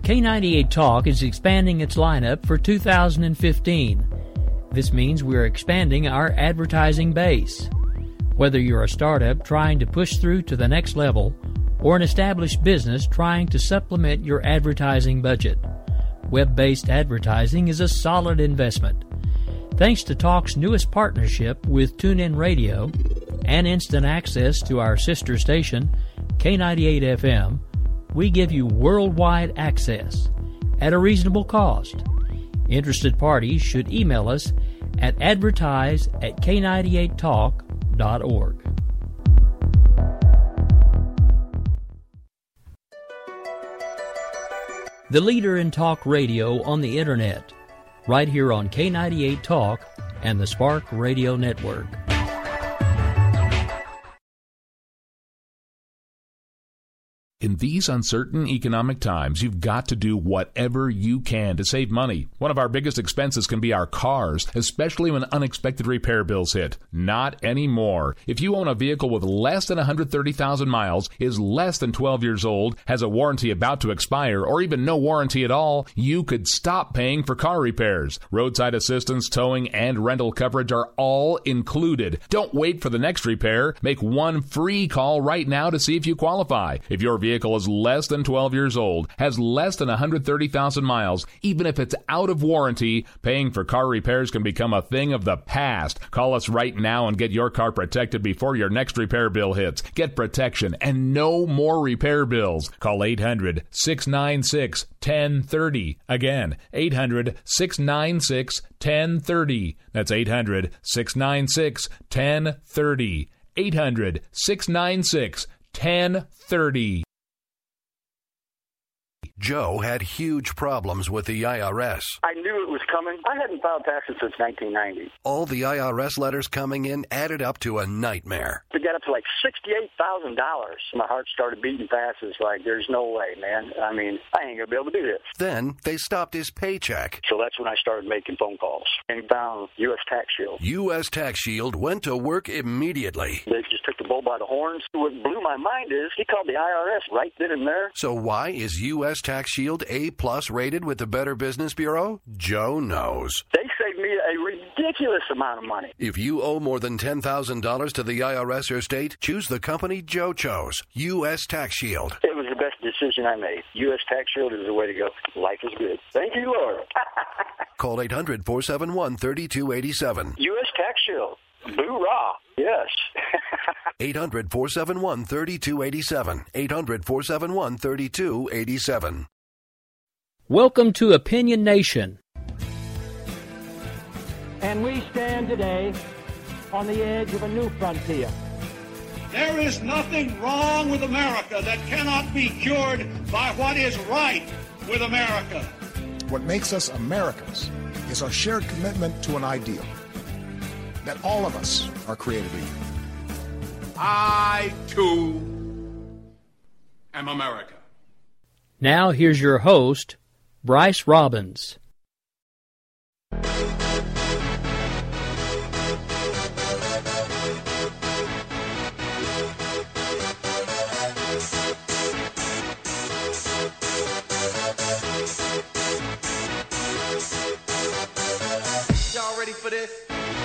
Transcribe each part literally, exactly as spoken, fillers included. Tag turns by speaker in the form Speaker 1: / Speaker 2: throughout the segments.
Speaker 1: K ninety-eight Talk is expanding its lineup for two thousand fifteen. This means we're expanding our advertising base. Whether you're a startup trying to push through to the next level or an established business trying to supplement your advertising budget, web-based advertising is a solid investment. Thanks to Talk's newest partnership with TuneIn Radio and instant access to our sister station, K ninety-eight F M, we give you worldwide access at a reasonable cost. Interested parties should email us at advertise at k ninety-eight talk dot org. The leader in talk radio on the Internet, right here on K ninety-eight Talk and the Spark Radio Network.
Speaker 2: In these uncertain economic times, you've got to do whatever you can to save money. One of our biggest expenses can be our cars, especially when unexpected repair bills hit. Not anymore. If you own a vehicle with less than one hundred thirty thousand miles, is less than twelve years old, has a warranty about to expire, or even no warranty at all, you could stop paying for car repairs. Roadside assistance, towing, and rental coverage are all included. Don't wait for the next repair. Make one free call right now to see if you qualify. If your vehicle is less than twelve years old, has less than one hundred thirty thousand miles, even if it's out of warranty, paying for car repairs can become a thing of the past. Call us right now and get your car protected before your next repair bill hits. Get protection and no more repair bills. Call eight hundred, six nine six, one zero three zero. Again, eight hundred, six nine six, one zero three zero. That's eight hundred, six nine six, one zero three zero. eight hundred, six nine six, one zero three zero.
Speaker 3: Joe had huge problems with the I R S.
Speaker 4: I knew it was coming. I hadn't filed taxes since nineteen ninety.
Speaker 3: All the I R S letters coming in added up to a nightmare.
Speaker 4: To get up to like sixty-eight thousand dollars. My heart started beating fast. It's like, there's no way, man. I mean, I ain't going to be able to do this.
Speaker 3: Then they stopped his paycheck.
Speaker 4: So that's when I started making phone calls and found U S Tax Shield.
Speaker 3: U S Tax Shield went to work immediately.
Speaker 4: They just took the bull by the horns. What blew my mind is he called the I R S right then and there.
Speaker 3: So why is U S Tax Shield A-plus rated with the Better Business Bureau? Joe knows.
Speaker 4: They saved me a ridiculous amount of money.
Speaker 3: If you owe more than ten thousand dollars to the I R S or state, choose the company Joe chose, U S Tax Shield.
Speaker 4: It was the best decision I made. U S Tax Shield is the way to go. Life is good. Thank you, Lord.
Speaker 3: Call eight hundred, four seven one, three two eight seven.
Speaker 4: U S Tax Shield. Boo-rah. Yes.
Speaker 3: eight hundred, four seven one, three two eight seven. eight hundred, four seven one, three two eight seven.
Speaker 1: Welcome to Opinion Nation.
Speaker 5: And we stand today on the edge of a new frontier.
Speaker 6: There is nothing wrong with America that cannot be cured by what is right with America.
Speaker 7: What makes us Americans is our shared commitment to an ideal that all of us are created equal.
Speaker 6: I, too, am America.
Speaker 1: Now here's your host, Bryce Robbins.
Speaker 8: Y'all ready for this?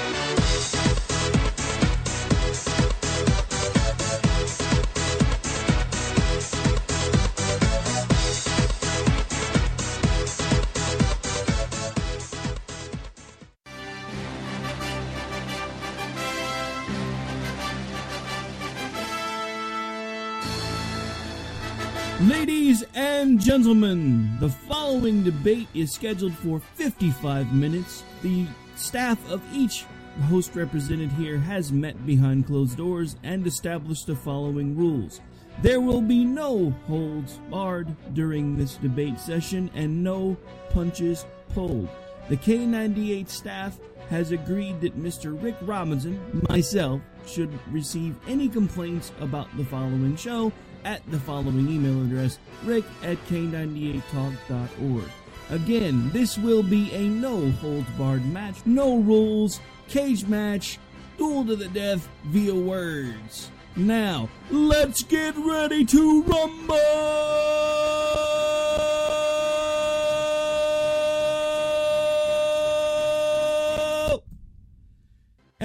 Speaker 9: Ladies and gentlemen, the following debate is scheduled for fifty-five minutes. The staff of each host represented here has met behind closed doors and established the following rules. There will be no holds barred during this debate session and no punches pulled. The K ninety-eight staff has agreed that Mister Rick Robinson, myself, should receive any complaints about the following show at the following email address, rick at k ninety-eight talk dot org. Again, this will be a no-holds-barred match, no rules, cage match, duel to the death via words. Now, let's get ready to rumble!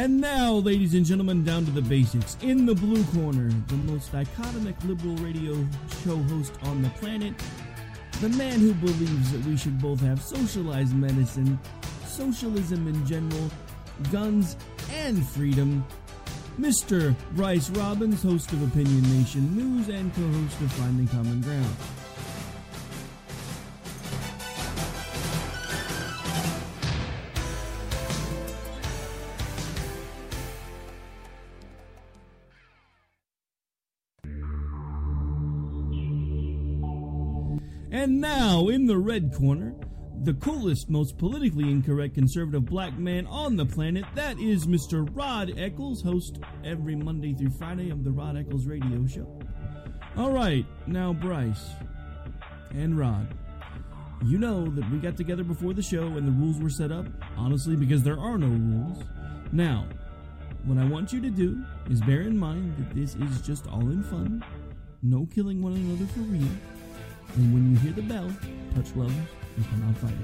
Speaker 9: And now, ladies and gentlemen, down to the basics. In the blue corner, the most dichotomic liberal radio show host on the planet, the man who believes that we should both have socialized medicine, socialism in general, guns, and freedom, Mister Bryce Robbins, host of Opinion Nation News and co-host of Finding Common Ground. And now, in the red corner, the coolest, most politically incorrect conservative black man on the planet, that is Mister Rod Eccles, host every Monday through Friday of the Rod Eccles Radio Show. All right, now Bryce and Rod, you know that we got together before the show and the rules were set up, honestly, because there are no rules. Now, what I want you to do is bear in mind that this is just all in fun, no killing one another for real. And when you hear the bell, touch levels and come out fighting.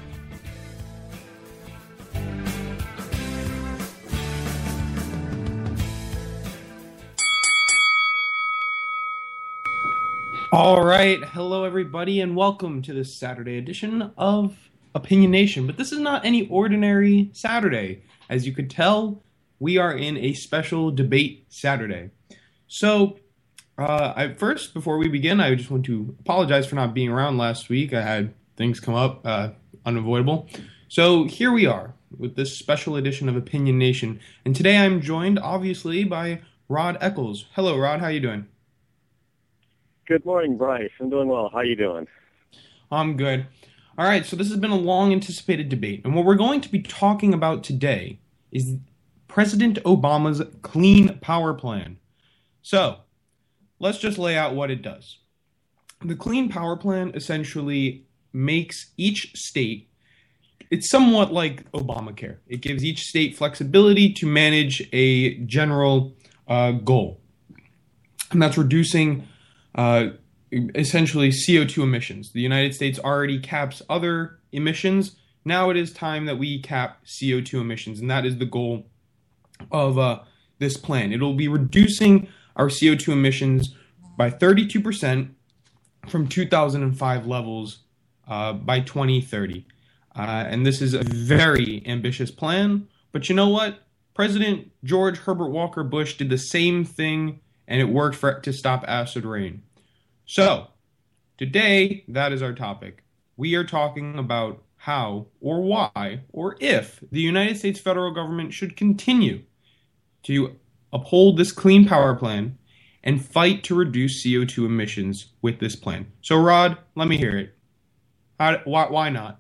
Speaker 10: All right, hello everybody, and welcome to this Saturday edition of Opinion Nation. But this is not any ordinary Saturday. As you could tell, we are in a special debate Saturday. So, Uh, I, first, before we begin, I just want to apologize for not being around last week. I had things come up, uh, unavoidable. So here we are with this special edition of Opinion Nation. And today I'm joined, obviously, by Rod Eccles. Hello, Rod. How you doing?
Speaker 11: Good morning, Bryce. I'm doing well. How you doing?
Speaker 10: I'm good. All right, so this has been a long-anticipated debate. And what we're going to be talking about today is President Obama's Clean Power Plan. So, let's just lay out what it does. The Clean Power Plan essentially makes each state, it's somewhat like Obamacare. It gives each state flexibility to manage a general uh, goal. And that's reducing uh, essentially C O two emissions. The United States already caps other emissions. Now it is time that we cap C O two emissions. And that is the goal of uh, this plan. It'll be reducing our C O two emissions by thirty-two percent from two thousand five levels uh, by twenty thirty. Uh, and this is a very ambitious plan. But you know what? President George Herbert Walker Bush did the same thing, and it worked for to stop acid rain. So, today, that is our topic. We are talking about how or why or if the United States federal government should continue to uphold this Clean Power Plan and fight to reduce C O two emissions with this plan. So, Rod, let me hear it. How, why, why not?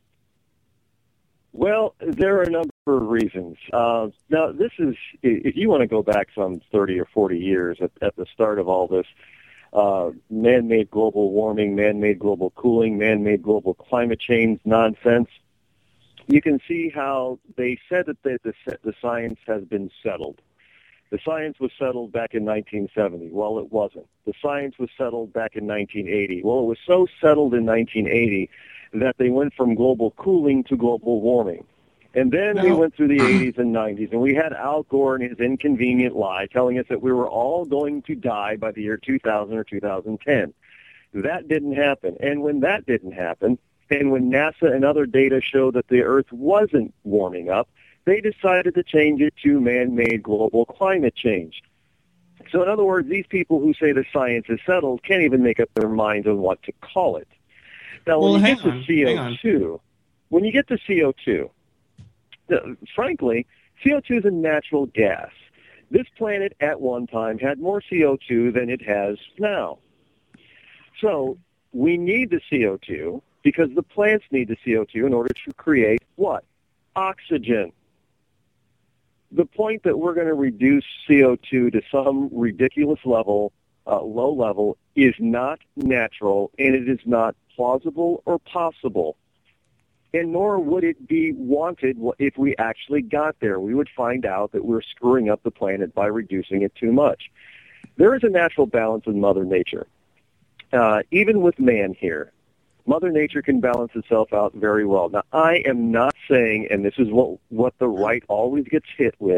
Speaker 11: Well, there are a number of reasons. Uh, now, this is, if you want to go back some thirty or forty years at, at the start of all this, uh, man-made global warming, man-made global cooling, man-made global climate change nonsense, you can see how they said that the, the, the science has been settled. The science was settled back in nineteen seventy. Well, it wasn't. The science was settled back in nineteen eighty. Well, it was so settled in nineteen eighty that they went from global cooling to global warming. And then no. we went through the eighties and nineties, and we had Al Gore and his inconvenient lie telling us that we were all going to die by the year two thousand or two thousand ten. That didn't happen. And when that didn't happen, and when NASA and other data showed that the Earth wasn't warming up, they decided to change it to man-made global climate change. So in other words, these people who say the science is settled can't even make up their minds on what to call it. Now,
Speaker 10: well,
Speaker 11: when you
Speaker 10: hang
Speaker 11: get to
Speaker 10: on,
Speaker 11: C O two,
Speaker 10: hang on.
Speaker 11: when you get to C O two, the, frankly, C O two is a natural gas. This planet at one time had more C O two than it has now. So we need the C O two because the plants need the C O two in order to create what? Oxygen. The point that we're going to reduce C O two to some ridiculous level, uh, low level, is not natural, and it is not plausible or possible. And nor would it be wanted if we actually got there. We would find out that we're screwing up the planet by reducing it too much. There is a natural balance in Mother Nature. Uh, even with man here, Mother Nature can balance itself out very well. Now, I am not saying, and this is what, what the right always gets hit with,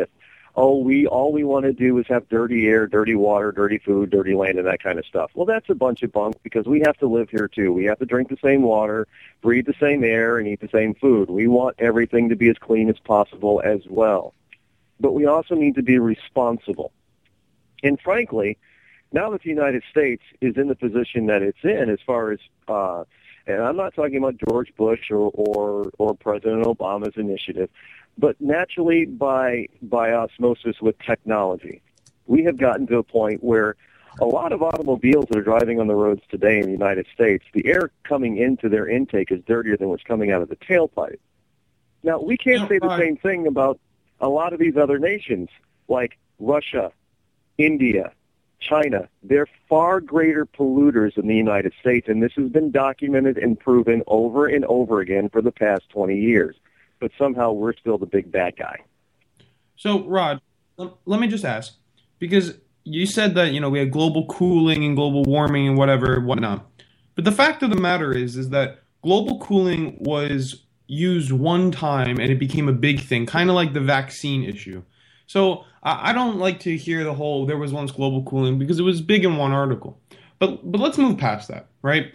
Speaker 11: oh, we all we want to do is have dirty air, dirty water, dirty food, dirty land, and that kind of stuff. Well, that's a bunch of bunk because we have to live here too. We have to drink the same water, breathe the same air, and eat the same food. We want everything to be as clean as possible as well. But we also need to be responsible. And frankly, now that the United States is in the position that it's in as far as, uh, and I'm not talking about George Bush or, or, or President Obama's initiative, but naturally by, by osmosis with technology, we have gotten to a point where a lot of automobiles that are driving on the roads today in the United States, the air coming into their intake is dirtier than what's coming out of the tailpipe. Now, we can't say the same thing about a lot of these other nations like Russia, India, China. They're far greater polluters than the United States, and this has been documented and proven over and over again for the past twenty years. But somehow we're still the big bad guy.
Speaker 10: So, Rod, let me just ask, because you said that, you know, we had global cooling and global warming and whatever, whatnot. But the fact of the matter is, is that global cooling was used one time and it became a big thing, kind of like the vaccine issue. So I don't like to hear the whole there was once global cooling because it was big in one article. But but let's move past that, right?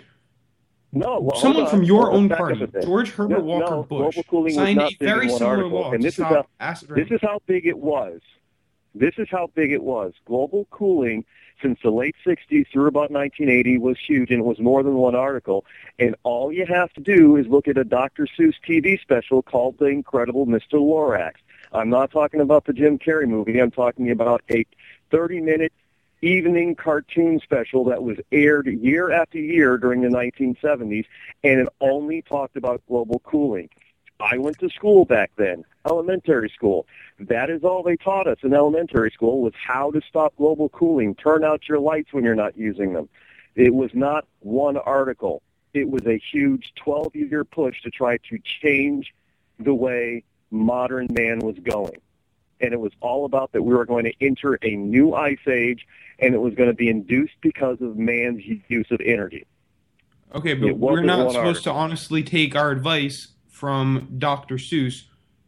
Speaker 11: No, well,
Speaker 10: someone from your own
Speaker 11: Let's
Speaker 10: party, George Herbert
Speaker 11: no,
Speaker 10: Walker
Speaker 11: no,
Speaker 10: Bush,
Speaker 11: global cooling
Speaker 10: signed
Speaker 11: was not
Speaker 10: a
Speaker 11: big
Speaker 10: very
Speaker 11: in one
Speaker 10: similar
Speaker 11: article,
Speaker 10: law
Speaker 11: and
Speaker 10: to
Speaker 11: this is
Speaker 10: stop
Speaker 11: how
Speaker 10: acid rain.
Speaker 11: this is how big it was. This is how big it was. Global cooling since the late sixties through about nineteen eighty was huge, and it was more than one article. And all you have to do is look at a Doctor Seuss T V special called The Incredible Mister Lorax. I'm not talking about the Jim Carrey movie. I'm talking about a thirty-minute evening cartoon special that was aired year after year during the nineteen seventies, and it only talked about global cooling. I went to school back then, elementary school. That is all they taught us in elementary school was how to stop global cooling. Turn out your lights when you're not using them. It was not one article. It was a huge twelve-year push to try to change the way modern man was going. And it was all about that we were going to enter a new ice age, and it was going to be induced because of man's use of energy.
Speaker 10: Okay, but we're not supposed to honestly take our advice from Doctor Seuss.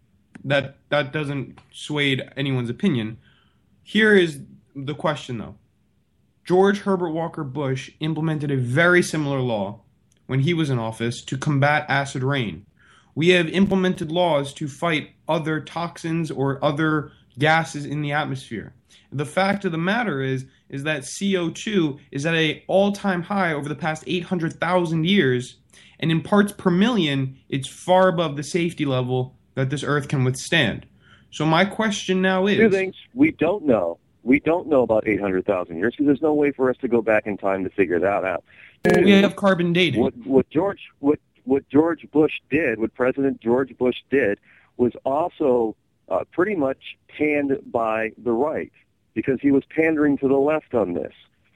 Speaker 10: That that doesn't sway anyone's opinion. Here is the question, though. George Herbert Walker Bush implemented a very similar law when he was in office to combat acid rain. We have implemented laws to fight other toxins or other gases in the atmosphere. The fact of the matter is, is that C O two is at an all-time high over the past eight hundred thousand years, and in parts per million, it's far above the safety level that this Earth can withstand. So my question now is...
Speaker 11: Two things. We don't know. We don't know about eight hundred thousand years because there's no way for us to go back in time to figure that out.
Speaker 10: We have carbon dating.
Speaker 11: What, what George... What, What George Bush did, what President George Bush did, was also uh, pretty much panned by the right because he was pandering to the left on this.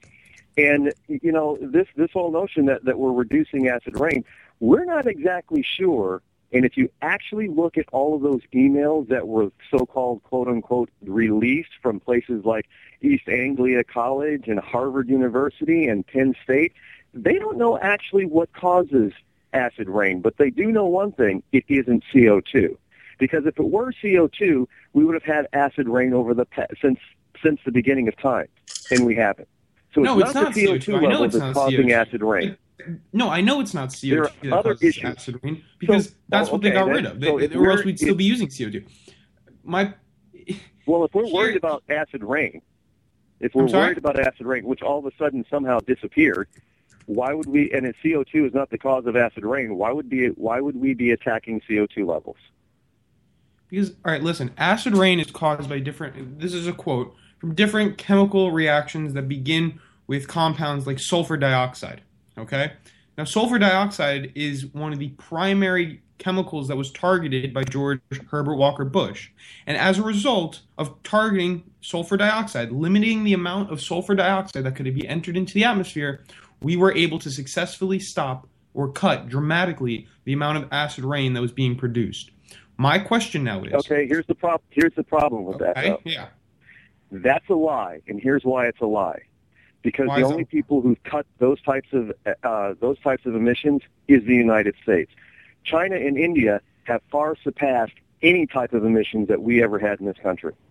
Speaker 11: And, you know, this, this whole notion that, that we're reducing acid rain, we're not exactly sure. And if you actually look at all of those emails that were so-called, quote-unquote, released from places like East Anglia College and Harvard University and Penn State, they don't know actually what causes acid rain, but they do know one thing: it isn't C O two. Because if it were C O two, we would have had acid rain over the since since the beginning of time, and we haven't. So it's
Speaker 10: no,
Speaker 11: not
Speaker 10: it's
Speaker 11: the
Speaker 10: not
Speaker 11: C O two level that's causing C O two. Acid rain.
Speaker 10: No, I know it's not C O two
Speaker 11: there are
Speaker 10: that
Speaker 11: other
Speaker 10: causes
Speaker 11: issues.
Speaker 10: acid rain because
Speaker 11: so,
Speaker 10: that's
Speaker 11: oh,
Speaker 10: what
Speaker 11: okay,
Speaker 10: they got
Speaker 11: then,
Speaker 10: rid of, they,
Speaker 11: so
Speaker 10: or else we'd still be using C O two. My
Speaker 11: well, if we're
Speaker 10: here,
Speaker 11: worried about acid rain, if we're worried about acid rain, which all of a sudden somehow disappeared. Why would we? And if C O two is not the cause of acid rain, why would be? Why would we be attacking C O two levels?
Speaker 10: Because, all right, listen. Acid rain is caused by different. This is a quote from different chemical reactions that begin with compounds like sulfur dioxide. Okay, now sulfur dioxide is one of the primary chemicals that was targeted by George Herbert Walker Bush, and as a result of targeting sulfur dioxide, limiting the amount of sulfur dioxide that could be entered into the atmosphere, we were able to successfully stop or cut dramatically the amount of acid rain that was being produced. My question now is...
Speaker 11: Okay, here's the, prob- here's the problem with
Speaker 10: okay,
Speaker 11: that, though.
Speaker 10: Yeah.
Speaker 11: That's a lie, and here's why it's a lie. Because
Speaker 10: why
Speaker 11: the only that? people who cut those types of uh, those types of emissions is the United States. China and India have far surpassed any type of emissions that we ever had in this country.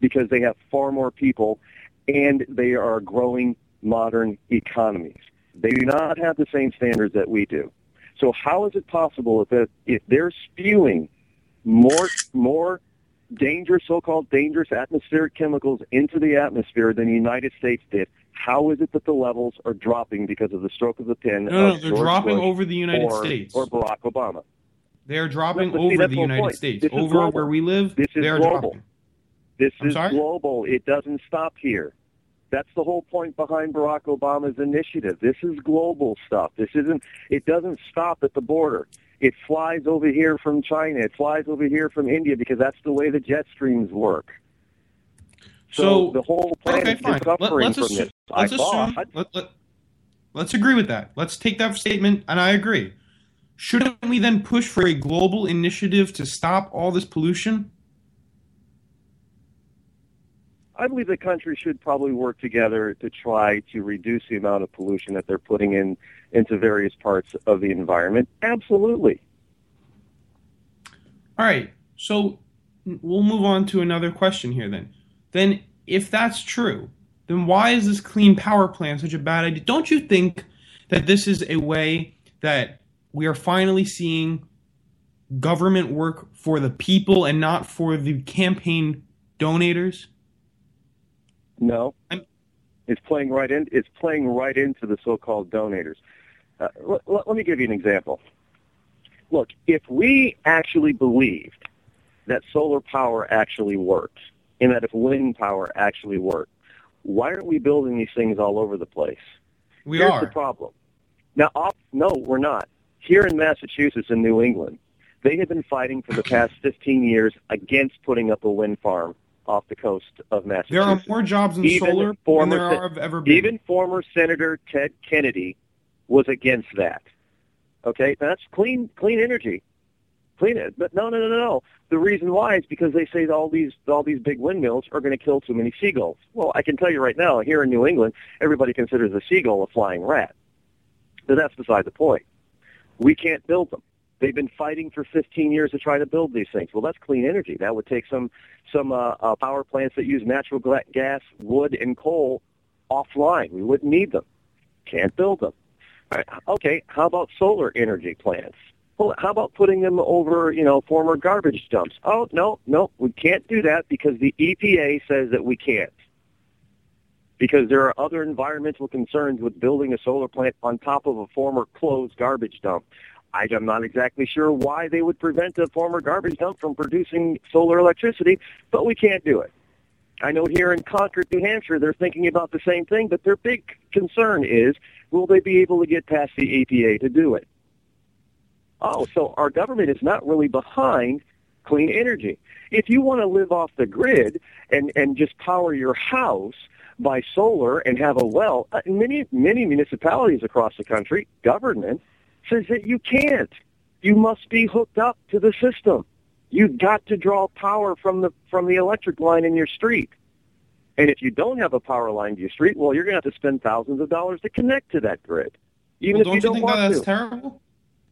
Speaker 11: because they have far more people and they are growing modern economies. They do not have the same standards that we do. So how is it possible that if they're spewing more more dangerous, so-called dangerous atmospheric chemicals into the atmosphere than the United States did, how is it that the levels are dropping because of the stroke of the pen?
Speaker 10: No, no,
Speaker 11: of
Speaker 10: they're
Speaker 11: George
Speaker 10: dropping
Speaker 11: Bush
Speaker 10: over the United
Speaker 11: or,
Speaker 10: States.
Speaker 11: Or Barack Obama.
Speaker 10: They are dropping
Speaker 11: No, see,
Speaker 10: over
Speaker 11: that's
Speaker 10: the
Speaker 11: the whole
Speaker 10: United
Speaker 11: point.
Speaker 10: States.
Speaker 11: This is
Speaker 10: Over
Speaker 11: global.
Speaker 10: where we live,
Speaker 11: This is
Speaker 10: they are
Speaker 11: global.
Speaker 10: dropping.
Speaker 11: This
Speaker 10: I'm
Speaker 11: is
Speaker 10: sorry?
Speaker 11: global. It doesn't stop here. That's the whole point behind Barack Obama's initiative. This is global stuff. This isn't. It doesn't stop at the border. It flies over here from China. It flies over here from India because that's the way the jet streams work. So,
Speaker 10: So,
Speaker 11: the whole planet
Speaker 10: okay,
Speaker 11: is
Speaker 10: fine.
Speaker 11: suffering
Speaker 10: Let, let's
Speaker 11: from
Speaker 10: assume,
Speaker 11: this.
Speaker 10: let's
Speaker 11: I
Speaker 10: assume
Speaker 11: thought.
Speaker 10: let, let, let's agree with that. Let's take that statement, and I agree. Shouldn't we then push for a global initiative to stop all this pollution?
Speaker 11: I believe the country should probably work together to try to reduce the amount of pollution that they're putting in into various parts of the environment. Absolutely.
Speaker 10: All right. So we'll move on to another question here then. Then if that's true, then why is this clean power plan such a bad idea? Don't you think that this is a way that we are finally seeing government work for the people and not for the campaign donators?
Speaker 11: No,
Speaker 10: I'm,
Speaker 11: it's playing right in. It's playing right into the so-called donators. Uh, let, let me give you an example. Look, if we actually believed that solar power actually works, and that if wind power actually worked, why aren't we building these things all over the place?
Speaker 10: We
Speaker 11: Here's
Speaker 10: are.
Speaker 11: the problem. Now, off, no, we're not. Here in Massachusetts and New England, they have been fighting for the past fifteen years against putting up a wind farm off the coast of Massachusetts.
Speaker 10: There are more jobs in
Speaker 11: even
Speaker 10: solar than there are have ever been.
Speaker 11: Even former Senator Ted Kennedy was against that. Okay, that's clean, clean energy, clean it. But no, no, no, no, no. The reason why is because they say that all these all these big windmills are going to kill too many seagulls. Well, I can tell you right now, here in New England, everybody considers a seagull a flying rat. But that's beside the point. We can't build them. They've been fighting for fifteen years to try to build these things. Well, that's clean energy. That would take some some uh, uh, power plants that use natural gas, wood, and coal offline. We wouldn't need them. Can't build them. All right. Okay, how about solar energy plants? Well, how about putting them over, you know, former garbage dumps? Oh, no, no, we can't do that because the E P A says that we can't. Because there are other environmental concerns with building a solar plant on top of a former closed garbage dump. I'm not exactly sure why they would prevent a former garbage dump from producing solar electricity, but we can't do it. I know here in Concord, New Hampshire, they're thinking about the same thing, but their big concern is, will they be able to get past the E P A to do it? Oh, so our government is not really behind clean energy. If you want to live off the grid and, and just power your house by solar and have a well, many, many municipalities across the country, government, says that you can't. You must be hooked up to the system. You've got to draw power from the from the electric line in your street. And if you don't have a power line to your street, well, you're going to have to spend thousands of dollars to connect to that grid, even
Speaker 10: well,
Speaker 11: if you don't
Speaker 10: think
Speaker 11: want
Speaker 10: that that's
Speaker 11: to.
Speaker 10: terrible?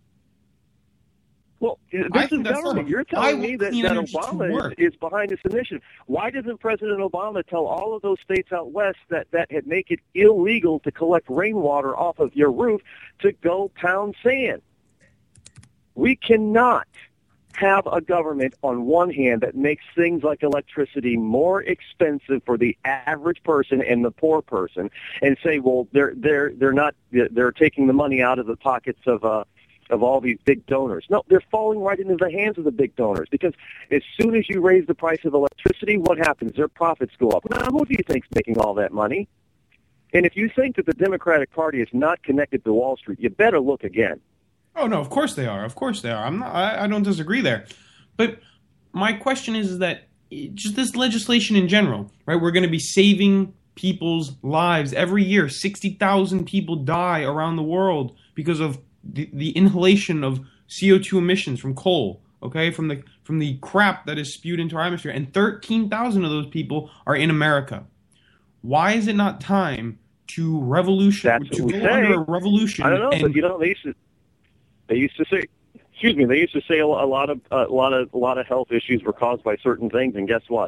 Speaker 11: Well, this
Speaker 10: I
Speaker 11: is
Speaker 10: think that's
Speaker 11: government.
Speaker 10: terrible.
Speaker 11: You're
Speaker 10: I
Speaker 11: telling me
Speaker 10: want
Speaker 11: that,
Speaker 10: clean
Speaker 11: that
Speaker 10: energy to
Speaker 11: Obama
Speaker 10: work.
Speaker 11: is, is behind this initiative. Why doesn't President Obama tell all of those states out west that, that had make it illegal to collect rainwater off of your roof to go pound sand? We cannot have a government on one hand that makes things like electricity more expensive for the average person and the poor person, and say, well, they're they're they're not they're taking the money out of the pockets of uh of all these big donors. No, they're falling right into the hands of the big donors, because as soon as you raise the price of electricity, what happens? Their profits go up. Now, who do you think's making all that money? And if you think that the Democratic Party is not connected to Wall Street, you better look again.
Speaker 10: Oh no, of course they are. Of course they are. I'm not. I, I don't disagree there. But my question is, is that just this legislation in general, right? We're going to be saving people's lives every year. Sixty thousand people die around the world because of the, the inhalation of C O two emissions from coal. Okay, from the from the crap that is spewed into our atmosphere, and thirteen thousand of those people are in America. Why is it not time to revolution
Speaker 11: That's
Speaker 10: to
Speaker 11: what
Speaker 10: go
Speaker 11: we say.
Speaker 10: under a revolution?
Speaker 11: I don't know,
Speaker 10: and,
Speaker 11: but you know, they used to they used to say, excuse me, they used to say a lot of a lot of a lot of health issues were caused by certain things, and guess what?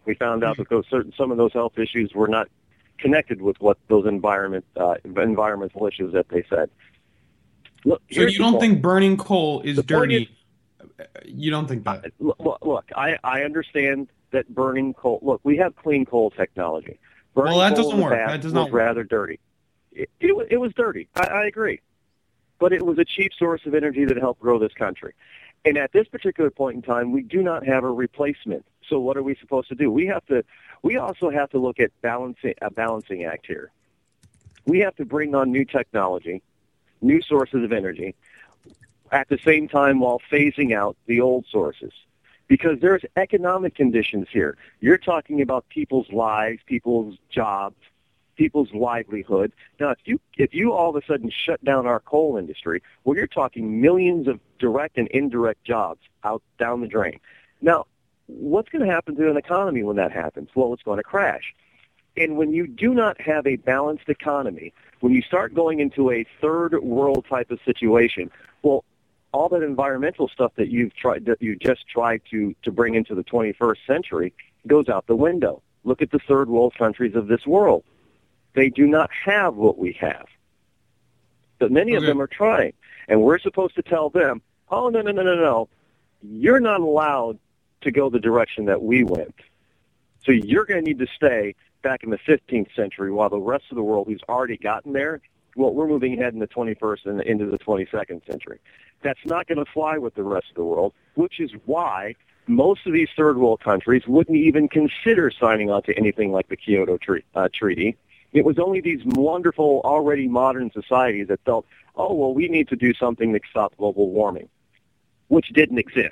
Speaker 11: We found out that those certain some of those health issues were not connected with what those environment uh, environmental issues that they said. Look,
Speaker 10: so you don't think burning coal is
Speaker 11: the
Speaker 10: dirty? Is, you don't think that?
Speaker 11: Uh, look, look I, I understand that burning coal. Look, we have clean coal technology. Burning
Speaker 10: well, that
Speaker 11: coal
Speaker 10: doesn't work.
Speaker 11: That
Speaker 10: does
Speaker 11: was
Speaker 10: not work.
Speaker 11: rather dirty. It, it, it was dirty. I, I agree, but it was a cheap source of energy that helped grow this country. And at this particular point in time, we do not have a replacement. So what are we supposed to do? We have to. We also have to look at balancing a balancing act here. We have to bring on new technology, new sources of energy, at the same time while phasing out the old sources. Because there's economic conditions here. You're talking about people's lives, people's jobs, people's livelihood. Now, if you if you all of a sudden shut down our coal industry, well, you're talking millions of direct and indirect jobs out down the drain. Now, what's going to happen to an economy when that happens? Well, it's going to crash. And when you do not have a balanced economy, when you start going into a third world type of situation, well, all that environmental stuff that you've tried, that you just tried to, to bring into the twenty-first century goes out the window. Look at the third world countries of this world. They do not have what we have. But many okay. of them are trying. And we're supposed to tell them, oh, no, no, no, no, no. You're not allowed to go the direction that we went. So you're going to need to stay back in the fifteenth century while the rest of the world who's already gotten there, well, we're moving ahead in the twenty-first and into the twenty-second century. That's not going to fly with the rest of the world, which is why most of these third world countries wouldn't even consider signing on to anything like the Kyoto tre- uh, Treaty. It was only these wonderful, already modern societies that felt, oh, well, we need to do something to stop global warming, which didn't exist.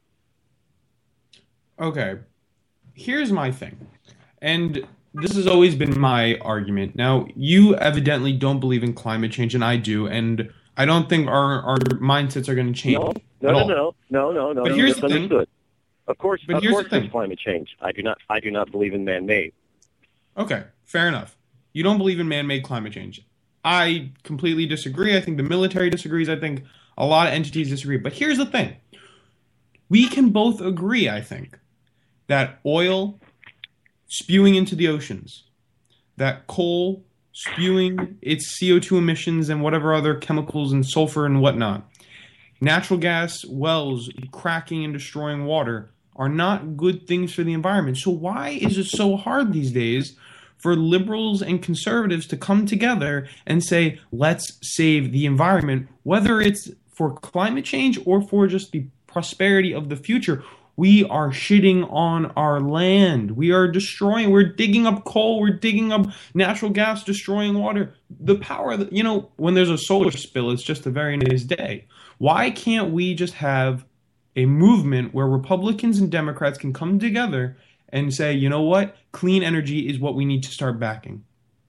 Speaker 10: Okay, here's my thing, and this has always been my argument. Now, you evidently don't believe in climate change, and I do, and I don't think our, our mindsets are going to change.
Speaker 11: No, no, no, no, no, no, no.
Speaker 10: But here's the thing.
Speaker 11: Of course,
Speaker 10: but
Speaker 11: of
Speaker 10: here's
Speaker 11: course
Speaker 10: the thing.
Speaker 11: There's climate change. I do not, I do not believe in man-made.
Speaker 10: Okay, fair enough. You don't believe in man-made climate change. I completely disagree. I think the military disagrees. I think a lot of entities disagree. But here's the thing. We can both agree, I think, that oil spewing into the oceans, that coal spewing its C O two emissions and whatever other chemicals and sulfur and whatnot, natural gas wells cracking and destroying water are not good things for the environment. So why is it so hard these days for liberals and conservatives to come together and say, let's save the environment, whether it's for climate change or for just the prosperity of the future? We are shitting on our land. We are destroying, we're digging up coal, we're digging up natural gas, destroying water. The power, that, you know, when there's a solar spill, it's just a very nice day. Why can't we just have a movement where Republicans and Democrats can come together and say, you know what, clean energy is what we need to start backing?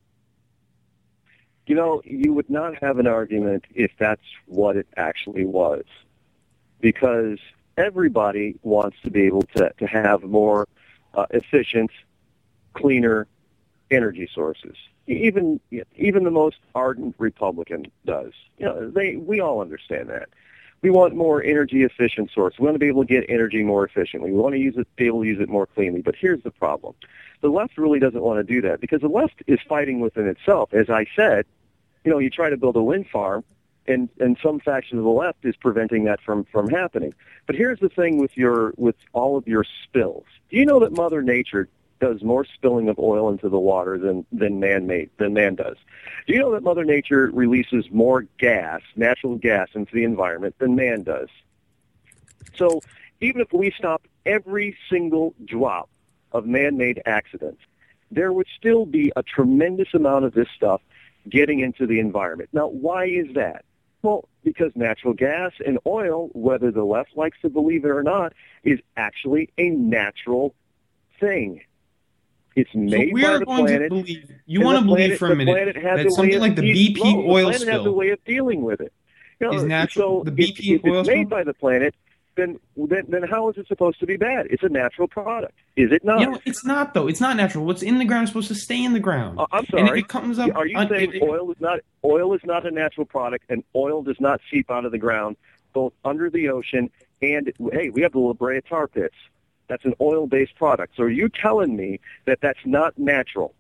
Speaker 11: You know, you would not have an argument if that's what it actually was. Because everybody wants to be able to, to have more uh, efficient, cleaner energy sources. Even even the most ardent Republican does. You know, they we all understand that. We want more energy efficient sources. We want to be able to get energy more efficiently. We want to use it, be able to use it more cleanly. But here's the problem: the left really doesn't want to do that because the left is fighting within itself. As I said, you know, you try to build a wind farm, and, and some faction of the left is preventing that from, from happening. But here's the thing with your with all of your spills. Do you know that Mother Nature does more spilling of oil into the water than, than man-made, than man does? Do you know that Mother Nature releases more gas, natural gas, into the environment than man does? So even if we stop every single drop of man-made accidents, there would still be a tremendous amount of this stuff getting into the environment. Now, why is that? Well, because natural gas and oil, whether the left likes to believe it or not, is actually a natural thing. It's made
Speaker 10: so we
Speaker 11: by
Speaker 10: are
Speaker 11: the
Speaker 10: going
Speaker 11: planet.
Speaker 10: To believe, you want to believe
Speaker 11: planet,
Speaker 10: for a minute that something like the B P
Speaker 11: no,
Speaker 10: oil
Speaker 11: the planet
Speaker 10: spill
Speaker 11: has a way of dealing with it. You know,
Speaker 10: is natural.
Speaker 11: So
Speaker 10: the B P
Speaker 11: if, if
Speaker 10: oil
Speaker 11: it's
Speaker 10: spill?
Speaker 11: made by the planet, then, then then how is it supposed to be bad? It's a natural product, is it not?
Speaker 10: You know, it's not though. It's not natural. What's in the ground is supposed to stay in the ground.
Speaker 11: Uh, I'm sorry.
Speaker 10: And if it comes up,
Speaker 11: are you
Speaker 10: on,
Speaker 11: saying
Speaker 10: it,
Speaker 11: oil is not oil is not a natural product, and oil does not seep out of the ground, both under the ocean and hey, we have the La Brea tar pits. That's an oil-based product. So are you telling me that that's not natural?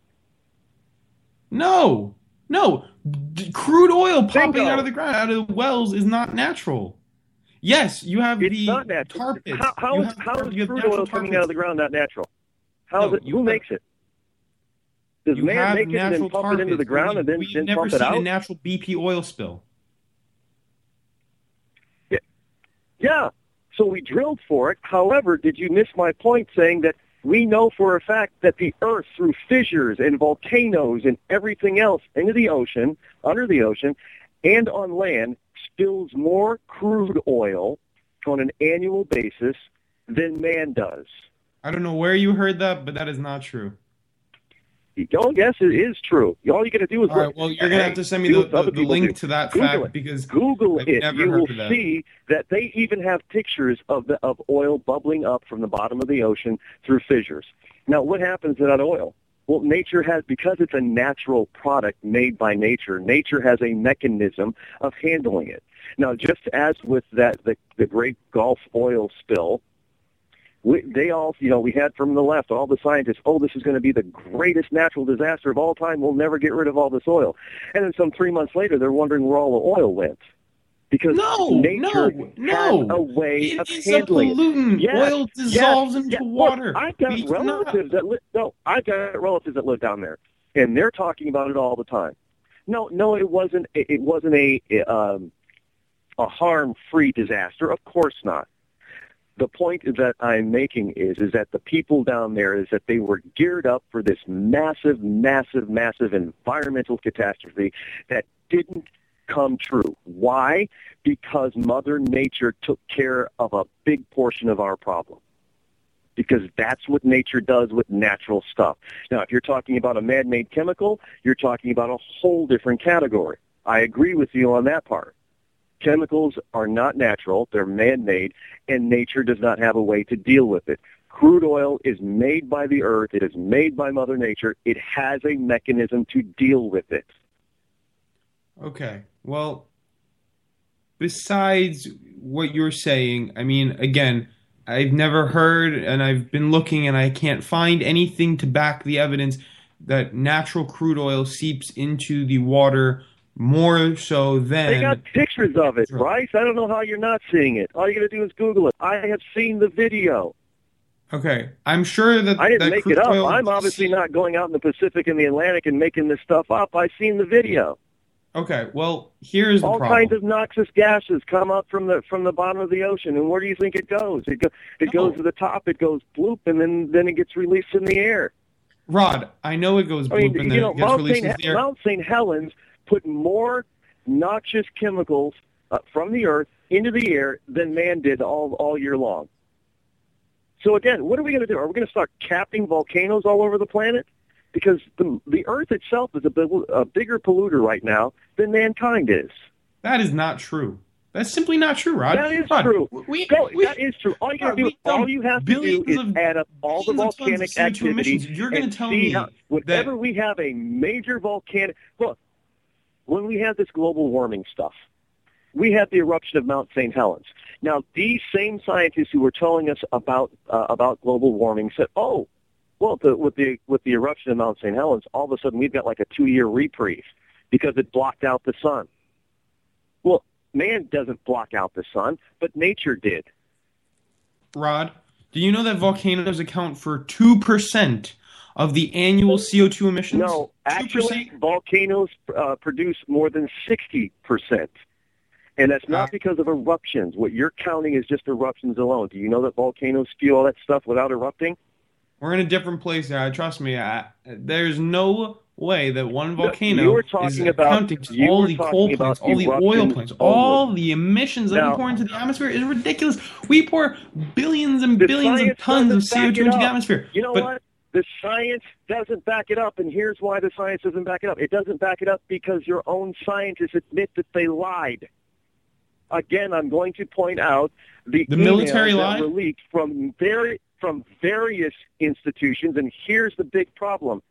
Speaker 10: No. No. D- crude oil popping
Speaker 11: Bingo.
Speaker 10: out of the ground, out of the wells, is not natural. Yes, you have
Speaker 11: it's
Speaker 10: the
Speaker 11: not natural.
Speaker 10: carpets.
Speaker 11: How, how,
Speaker 10: you
Speaker 11: is,
Speaker 10: have,
Speaker 11: how is
Speaker 10: you have
Speaker 11: crude
Speaker 10: natural
Speaker 11: oil coming
Speaker 10: carpets.
Speaker 11: out of the ground not natural? How
Speaker 10: No,
Speaker 11: is it?
Speaker 10: you
Speaker 11: Who
Speaker 10: have-
Speaker 11: makes it? Does
Speaker 10: You
Speaker 11: man
Speaker 10: have
Speaker 11: make it and then
Speaker 10: natural
Speaker 11: pump
Speaker 10: tar
Speaker 11: it into
Speaker 10: pits.
Speaker 11: the ground
Speaker 10: We-
Speaker 11: and then,
Speaker 10: we've
Speaker 11: then
Speaker 10: never
Speaker 11: pump it
Speaker 10: seen
Speaker 11: out?
Speaker 10: a natural B P oil spill.
Speaker 11: Yeah. yeah. So we drilled for it. However, did you miss my point saying that we know for a fact that the Earth, through fissures and volcanoes and everything else into the ocean, under the ocean, and on land, spills more crude oil on an annual basis than man does.
Speaker 10: I don't know where you heard that, but that is not true.
Speaker 11: Oh, yes, it is true. All you got to do is
Speaker 10: All
Speaker 11: look.
Speaker 10: right, well, you're going to have to send me
Speaker 11: do
Speaker 10: the,
Speaker 11: what
Speaker 10: the,
Speaker 11: other
Speaker 10: the
Speaker 11: people
Speaker 10: link
Speaker 11: do.
Speaker 10: to that
Speaker 11: Google
Speaker 10: fact
Speaker 11: it.
Speaker 10: because
Speaker 11: Google
Speaker 10: I've
Speaker 11: it.
Speaker 10: never
Speaker 11: You
Speaker 10: heard
Speaker 11: will
Speaker 10: of that.
Speaker 11: see that they even have pictures of the of oil bubbling up from the bottom of the ocean through fissures. Now, what happens to that oil? Well, nature has, because it's a natural product made by nature, nature has a mechanism of handling it. Now, just as with that the, the great Gulf oil spill, we, they all, you know, we had from the left, all the scientists, oh, this is going to be the greatest natural disaster of all time. We'll never get rid of all this oil. And then some three months later, they're wondering where all the oil went. Because
Speaker 10: no,
Speaker 11: nature
Speaker 10: no, no.
Speaker 11: has a way
Speaker 10: it
Speaker 11: of
Speaker 10: is
Speaker 11: handling
Speaker 10: a pollutant.
Speaker 11: it. Yes,
Speaker 10: oil dissolves
Speaker 11: yes,
Speaker 10: into
Speaker 11: yes.
Speaker 10: water.
Speaker 11: Look, I've got
Speaker 10: We
Speaker 11: relatives
Speaker 10: cannot...
Speaker 11: that li- no, I've got relatives that live down there, and they're talking about it all the time. No, no, it wasn't. It, it wasn't a um, a harm-free disaster. Of course not. The point that I'm making is is that the people down there is that they were geared up for this massive, massive, massive environmental catastrophe that didn't come true. Why? Because Mother Nature took care of a big portion of our problem. Because that's what nature does with natural stuff. Now, if you're talking about a man-made chemical, you're talking about a whole different category. I agree with you on that part. Chemicals are not natural, they're man-made, and nature does not have a way to deal with it. Crude oil is made by the earth, it is made by Mother Nature, it has a mechanism to deal with it.
Speaker 10: Okay, well, besides what you're saying, I mean, again, I've never heard, and I've been looking, and I can't find anything to back the evidence that natural crude oil seeps into the water more so than...
Speaker 11: They got pictures of it, Bryce. I don't know how you're not seeing it. All you got to do is Google it. I have seen the video.
Speaker 10: Okay, I'm sure that...
Speaker 11: I didn't
Speaker 10: that
Speaker 11: make
Speaker 10: crude
Speaker 11: it up.
Speaker 10: oil
Speaker 11: I'm obviously not going out in the Pacific and the Atlantic and making this stuff up. I've seen the video.
Speaker 10: Okay, well, here's the
Speaker 11: All
Speaker 10: problem.
Speaker 11: kinds of noxious gases come up from the from the bottom of the ocean, and where do you think it goes? It, go, it
Speaker 10: No.
Speaker 11: goes to the top, it goes bloop, and then, then it gets released in the air.
Speaker 10: Rod, I know it goes
Speaker 11: I mean,
Speaker 10: bloop and
Speaker 11: you
Speaker 10: then
Speaker 11: know,
Speaker 10: it gets
Speaker 11: Mount
Speaker 10: released
Speaker 11: Saint
Speaker 10: into the air.
Speaker 11: Mount Saint Helens put more noxious chemicals uh, from the earth into the air than man did all all year long. So again, what are we going to do? Are we going to start capping volcanoes all over the planet? Because the, the Earth itself is a, big, a bigger polluter right now than mankind is.
Speaker 10: That is not true. That's simply not true, Rod.
Speaker 11: That is
Speaker 10: Rod,
Speaker 11: true.
Speaker 10: We,
Speaker 11: Go,
Speaker 10: we,
Speaker 11: that is true. All you got
Speaker 10: Rod,
Speaker 11: to do,
Speaker 10: we dump
Speaker 11: all you have to do
Speaker 10: billions
Speaker 11: is
Speaker 10: of-
Speaker 11: add up all the
Speaker 10: billions of tons of
Speaker 11: volcanic
Speaker 10: C O two
Speaker 11: activity
Speaker 10: emissions. You're gonna
Speaker 11: and
Speaker 10: tell
Speaker 11: see
Speaker 10: me
Speaker 11: how, whenever we have a major volcanic. Look, when we have this global warming stuff, we had the eruption of Mount Saint Helens. Now, these same scientists who were telling us about uh, about global warming said, "Oh, well, the, with the with the eruption of Mount Saint Helens, all of a sudden we've got like a two-year reprieve because it blocked out the sun." Well, man doesn't block out the sun, but nature did.
Speaker 10: Rod, do you know that volcanoes account for two percent of the annual C O two emissions?
Speaker 11: No, actually, volcanoes uh, produce more than sixty percent. And that's not because of eruptions. What you're counting is just eruptions alone. Do you know that volcanoes spew all that stuff without erupting?
Speaker 10: We're in a different place now. Trust me. I, there's no way that one volcano
Speaker 11: you were talking
Speaker 10: is
Speaker 11: about-
Speaker 10: accounting to
Speaker 11: you
Speaker 10: all
Speaker 11: were
Speaker 10: the
Speaker 11: talking
Speaker 10: coal
Speaker 11: about
Speaker 10: plants, all the oil
Speaker 11: eruptions
Speaker 10: plants,
Speaker 11: only.
Speaker 10: all the emissions that
Speaker 11: Now-
Speaker 10: we pour into the atmosphere is ridiculous. We pour billions and
Speaker 11: The
Speaker 10: billions of
Speaker 11: science
Speaker 10: tons of
Speaker 11: doesn't
Speaker 10: C O
Speaker 11: back
Speaker 10: two
Speaker 11: it
Speaker 10: into the
Speaker 11: up.
Speaker 10: atmosphere.
Speaker 11: You know
Speaker 10: but,
Speaker 11: what? The science doesn't back it up, and here's why the science doesn't back it up. It doesn't back it up because your own scientists admit that they lied. Again, I'm going to point out the,
Speaker 10: The military
Speaker 11: emails
Speaker 10: lied?
Speaker 11: that were leaked from very from various institutions, and here's the big problem.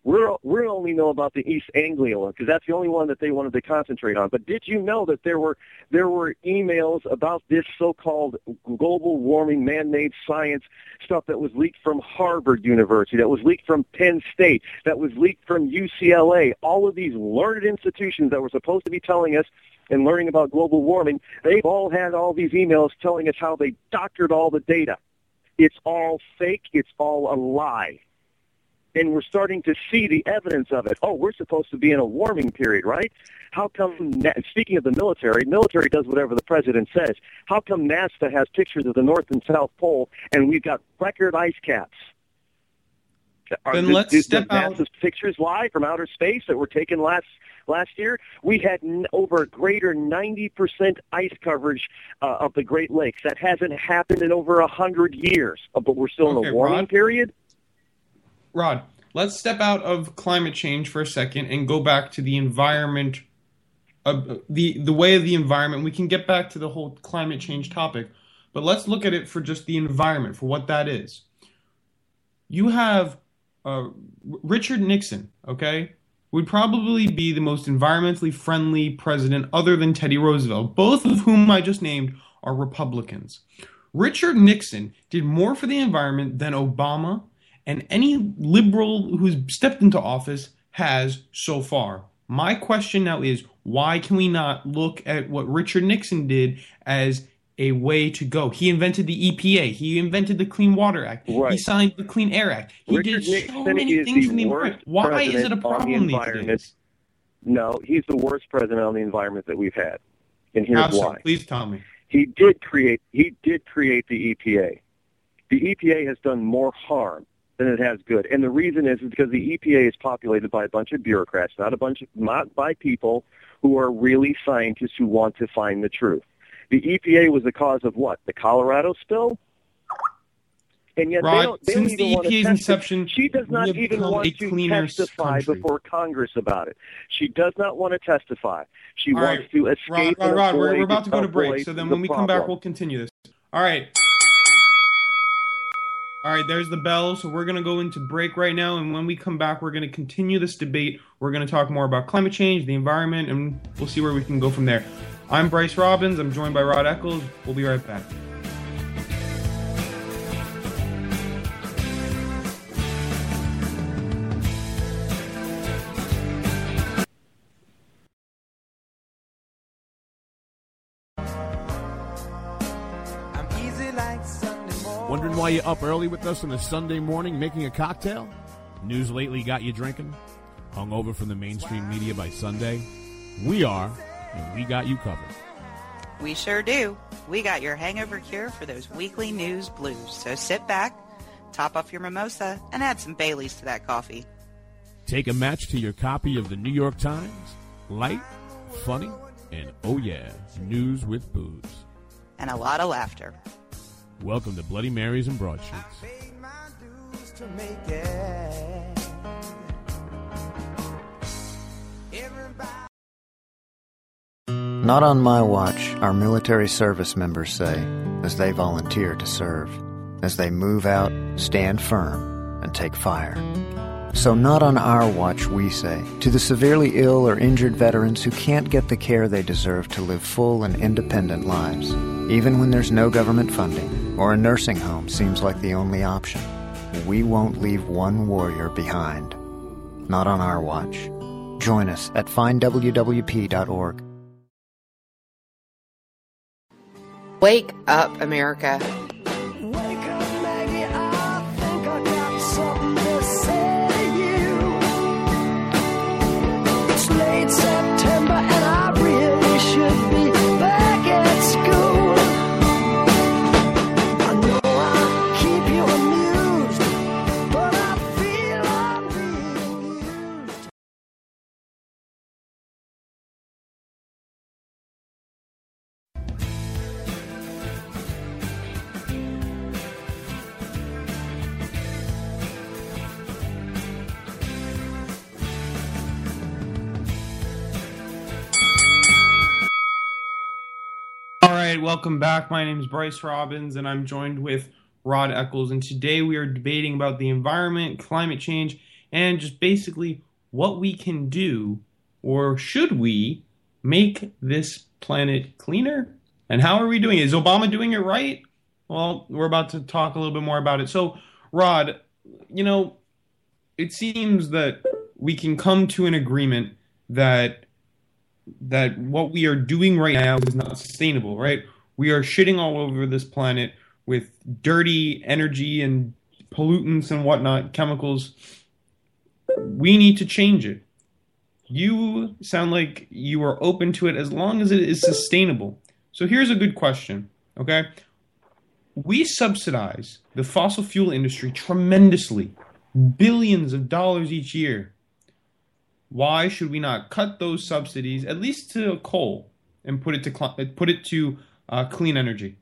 Speaker 11: We're, we only know about the East Anglia one because that's the only one that they wanted to concentrate on. But did you know that there were there were emails about this so-called global warming, man-made science stuff that was leaked from Harvard University, that was leaked from Penn State, that was leaked from U C L A? All of these learned institutions that were supposed to be telling us and learning about global warming, they've all had all these emails telling us how they doctored all the data. It's all fake. It's all a lie. And we're starting to see the evidence of it. Oh, we're supposed to be in a warming period, right? How come, speaking of the military, military does whatever the president says. How come NASA has pictures of the North and South Pole and we've got record ice caps?
Speaker 10: Then
Speaker 11: Are,
Speaker 10: let's
Speaker 11: did,
Speaker 10: step
Speaker 11: did
Speaker 10: out.
Speaker 11: NASA's pictures lie from outer space that were taken last last year? We had n- over a greater ninety percent ice coverage uh, of the Great Lakes. That hasn't happened in over one hundred years, uh, but we're still
Speaker 10: Okay,
Speaker 11: in a warming
Speaker 10: Rod.
Speaker 11: period?
Speaker 10: Rod, let's step out of climate change for a second and go back to the environment, uh, the the way of the environment. We can get back to the whole climate change topic, but let's look at it for just the environment, for what that is. You have uh, Richard Nixon, okay, would probably be the most environmentally friendly president other than Teddy Roosevelt, both of whom I just named are Republicans. Richard Nixon did more for the environment than Obama and any liberal who's stepped into office has so far. My question now is, why can we not look at what Richard Nixon did as a way to go? He invented the E P A. He invented the Clean Water Act.
Speaker 11: Right.
Speaker 10: He signed the Clean Air Act. He
Speaker 11: Richard
Speaker 10: did so
Speaker 11: Nixon
Speaker 10: many
Speaker 11: is
Speaker 10: things
Speaker 11: the
Speaker 10: in the
Speaker 11: worst
Speaker 10: environment. Why is it a
Speaker 11: president on the
Speaker 10: problem these
Speaker 11: environment.
Speaker 10: days?
Speaker 11: No, he's the worst president on the environment that we've had. And here's
Speaker 10: How so?
Speaker 11: why.
Speaker 10: Please tell me.
Speaker 11: He did create he did create the E P A. The E P A has done more harm than it has good. And the reason is, is because the E P A is populated by a bunch of bureaucrats, not a bunch of, not by people who are really scientists who want to find the truth. The E P A was the cause of what? The Colorado spill? And yet
Speaker 10: Rod,
Speaker 11: they don't, they
Speaker 10: since
Speaker 11: don't
Speaker 10: the
Speaker 11: even want
Speaker 10: E P A's
Speaker 11: to test
Speaker 10: inception,
Speaker 11: it. She does not
Speaker 10: we have
Speaker 11: even
Speaker 10: become
Speaker 11: want
Speaker 10: a
Speaker 11: to
Speaker 10: cleaner
Speaker 11: testify
Speaker 10: country.
Speaker 11: before Congress about it. She does not want to testify. She
Speaker 10: All
Speaker 11: wants
Speaker 10: right,
Speaker 11: to
Speaker 10: Rod,
Speaker 11: escape
Speaker 10: Rod,
Speaker 11: and
Speaker 10: Rod, we're,
Speaker 11: avoid-
Speaker 10: we're about to go to break,
Speaker 11: avoid
Speaker 10: so then
Speaker 11: the
Speaker 10: when we come back,
Speaker 11: problem.
Speaker 10: we'll continue this. All right. All right, there's the bell, so we're going to go into break right now, and when we come back, we're going to continue this debate. We're going to talk more about climate change, the environment, and we'll see where we can go from there. I'm Bryce Robbins. I'm joined by Rod Eccles. We'll be right back.
Speaker 12: Wondering why you're up early with us on a Sunday morning making a cocktail? News lately got you drinking? Hung over from the mainstream media by Sunday? We are, and we got you covered.
Speaker 13: We sure do. We got your hangover cure for those weekly news blues. So sit back, top off your mimosa, and add some Baileys to that coffee.
Speaker 12: Take a match to your copy of the New York Times. Light, funny, and oh yeah, news with booze.
Speaker 13: And a lot of laughter.
Speaker 12: Welcome to Bloody Marys and Broadsheets.
Speaker 14: Not on my watch, our military service members say, as they volunteer to serve, as they move out, stand firm, and take fire. So not on our watch, we say, to the severely ill or injured veterans who can't get the care they deserve to live full and independent lives, even when there's no government funding or a nursing home seems like the only option. We won't leave one warrior behind. Not on our watch. Join us at find w w p dot org.
Speaker 15: Wake up, America.
Speaker 16: Late September and I really should be back at school. I know I keep you amused, but I feel I'm being used.
Speaker 10: All right, welcome back. My name is Bryce Robbins, and I'm joined with Rod Eccles. And today we are debating about the environment, climate change, and just basically what we can do, or should we, make this planet cleaner? And how are we doing it? Is Obama doing it right? Well, we're about to talk a little bit more about it. So, Rod, you know, it seems that we can come to an agreement that that what we are doing right now is not sustainable, right? We are shitting all over this planet with dirty energy and pollutants and whatnot, chemicals. We need to change it. You sound like you are open to it as long as it is sustainable. So here's a good question, okay? We subsidize the fossil fuel industry tremendously, billions of dollars each year. Why should we not cut those subsidies, at least to coal, and put it to put it to uh, clean energy?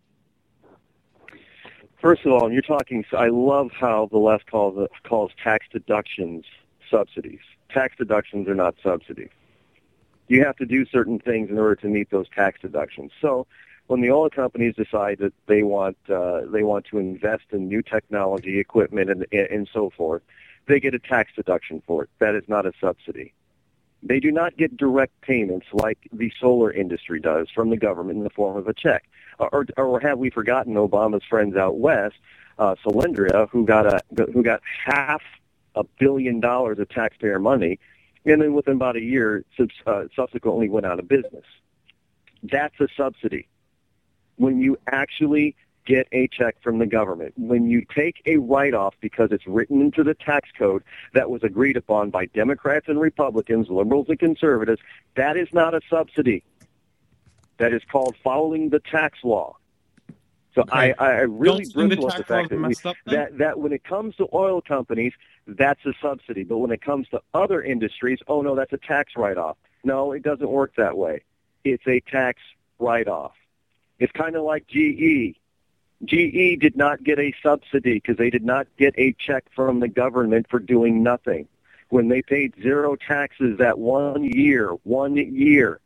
Speaker 11: First of all, you're talking. I love how the left calls calls tax deductions subsidies. Tax deductions are not subsidies. You have to do certain things in order to meet those tax deductions. So, when the oil companies decide that they want uh, they want to invest in new technology, equipment, and and so forth, they get a tax deduction for it. That is not a subsidy. They do not get direct payments like the solar industry does from the government in the form of a check. Or, or have we forgotten Obama's friends out west, uh, Solyndra, who got a who got half a billion dollars of taxpayer money, and then within about a year, uh, subsequently went out of business. That's a subsidy. When you actually get a check from the government, when you take a write-off because it's written into the tax code that was agreed upon by Democrats and Republicans, liberals and conservatives, that is not a subsidy. That is called following the tax law. So
Speaker 10: okay.
Speaker 11: I, I really bristle at the fact that, we,
Speaker 10: up,
Speaker 11: that that when it comes to oil companies, that's a subsidy. But when it comes to other industries, oh, no, that's a tax write-off. No, it doesn't work that way. It's a tax write-off. It's kind of like G E. G E did not get a subsidy because they did not get a check from the government for doing nothing. When they paid zero taxes that one year, one year,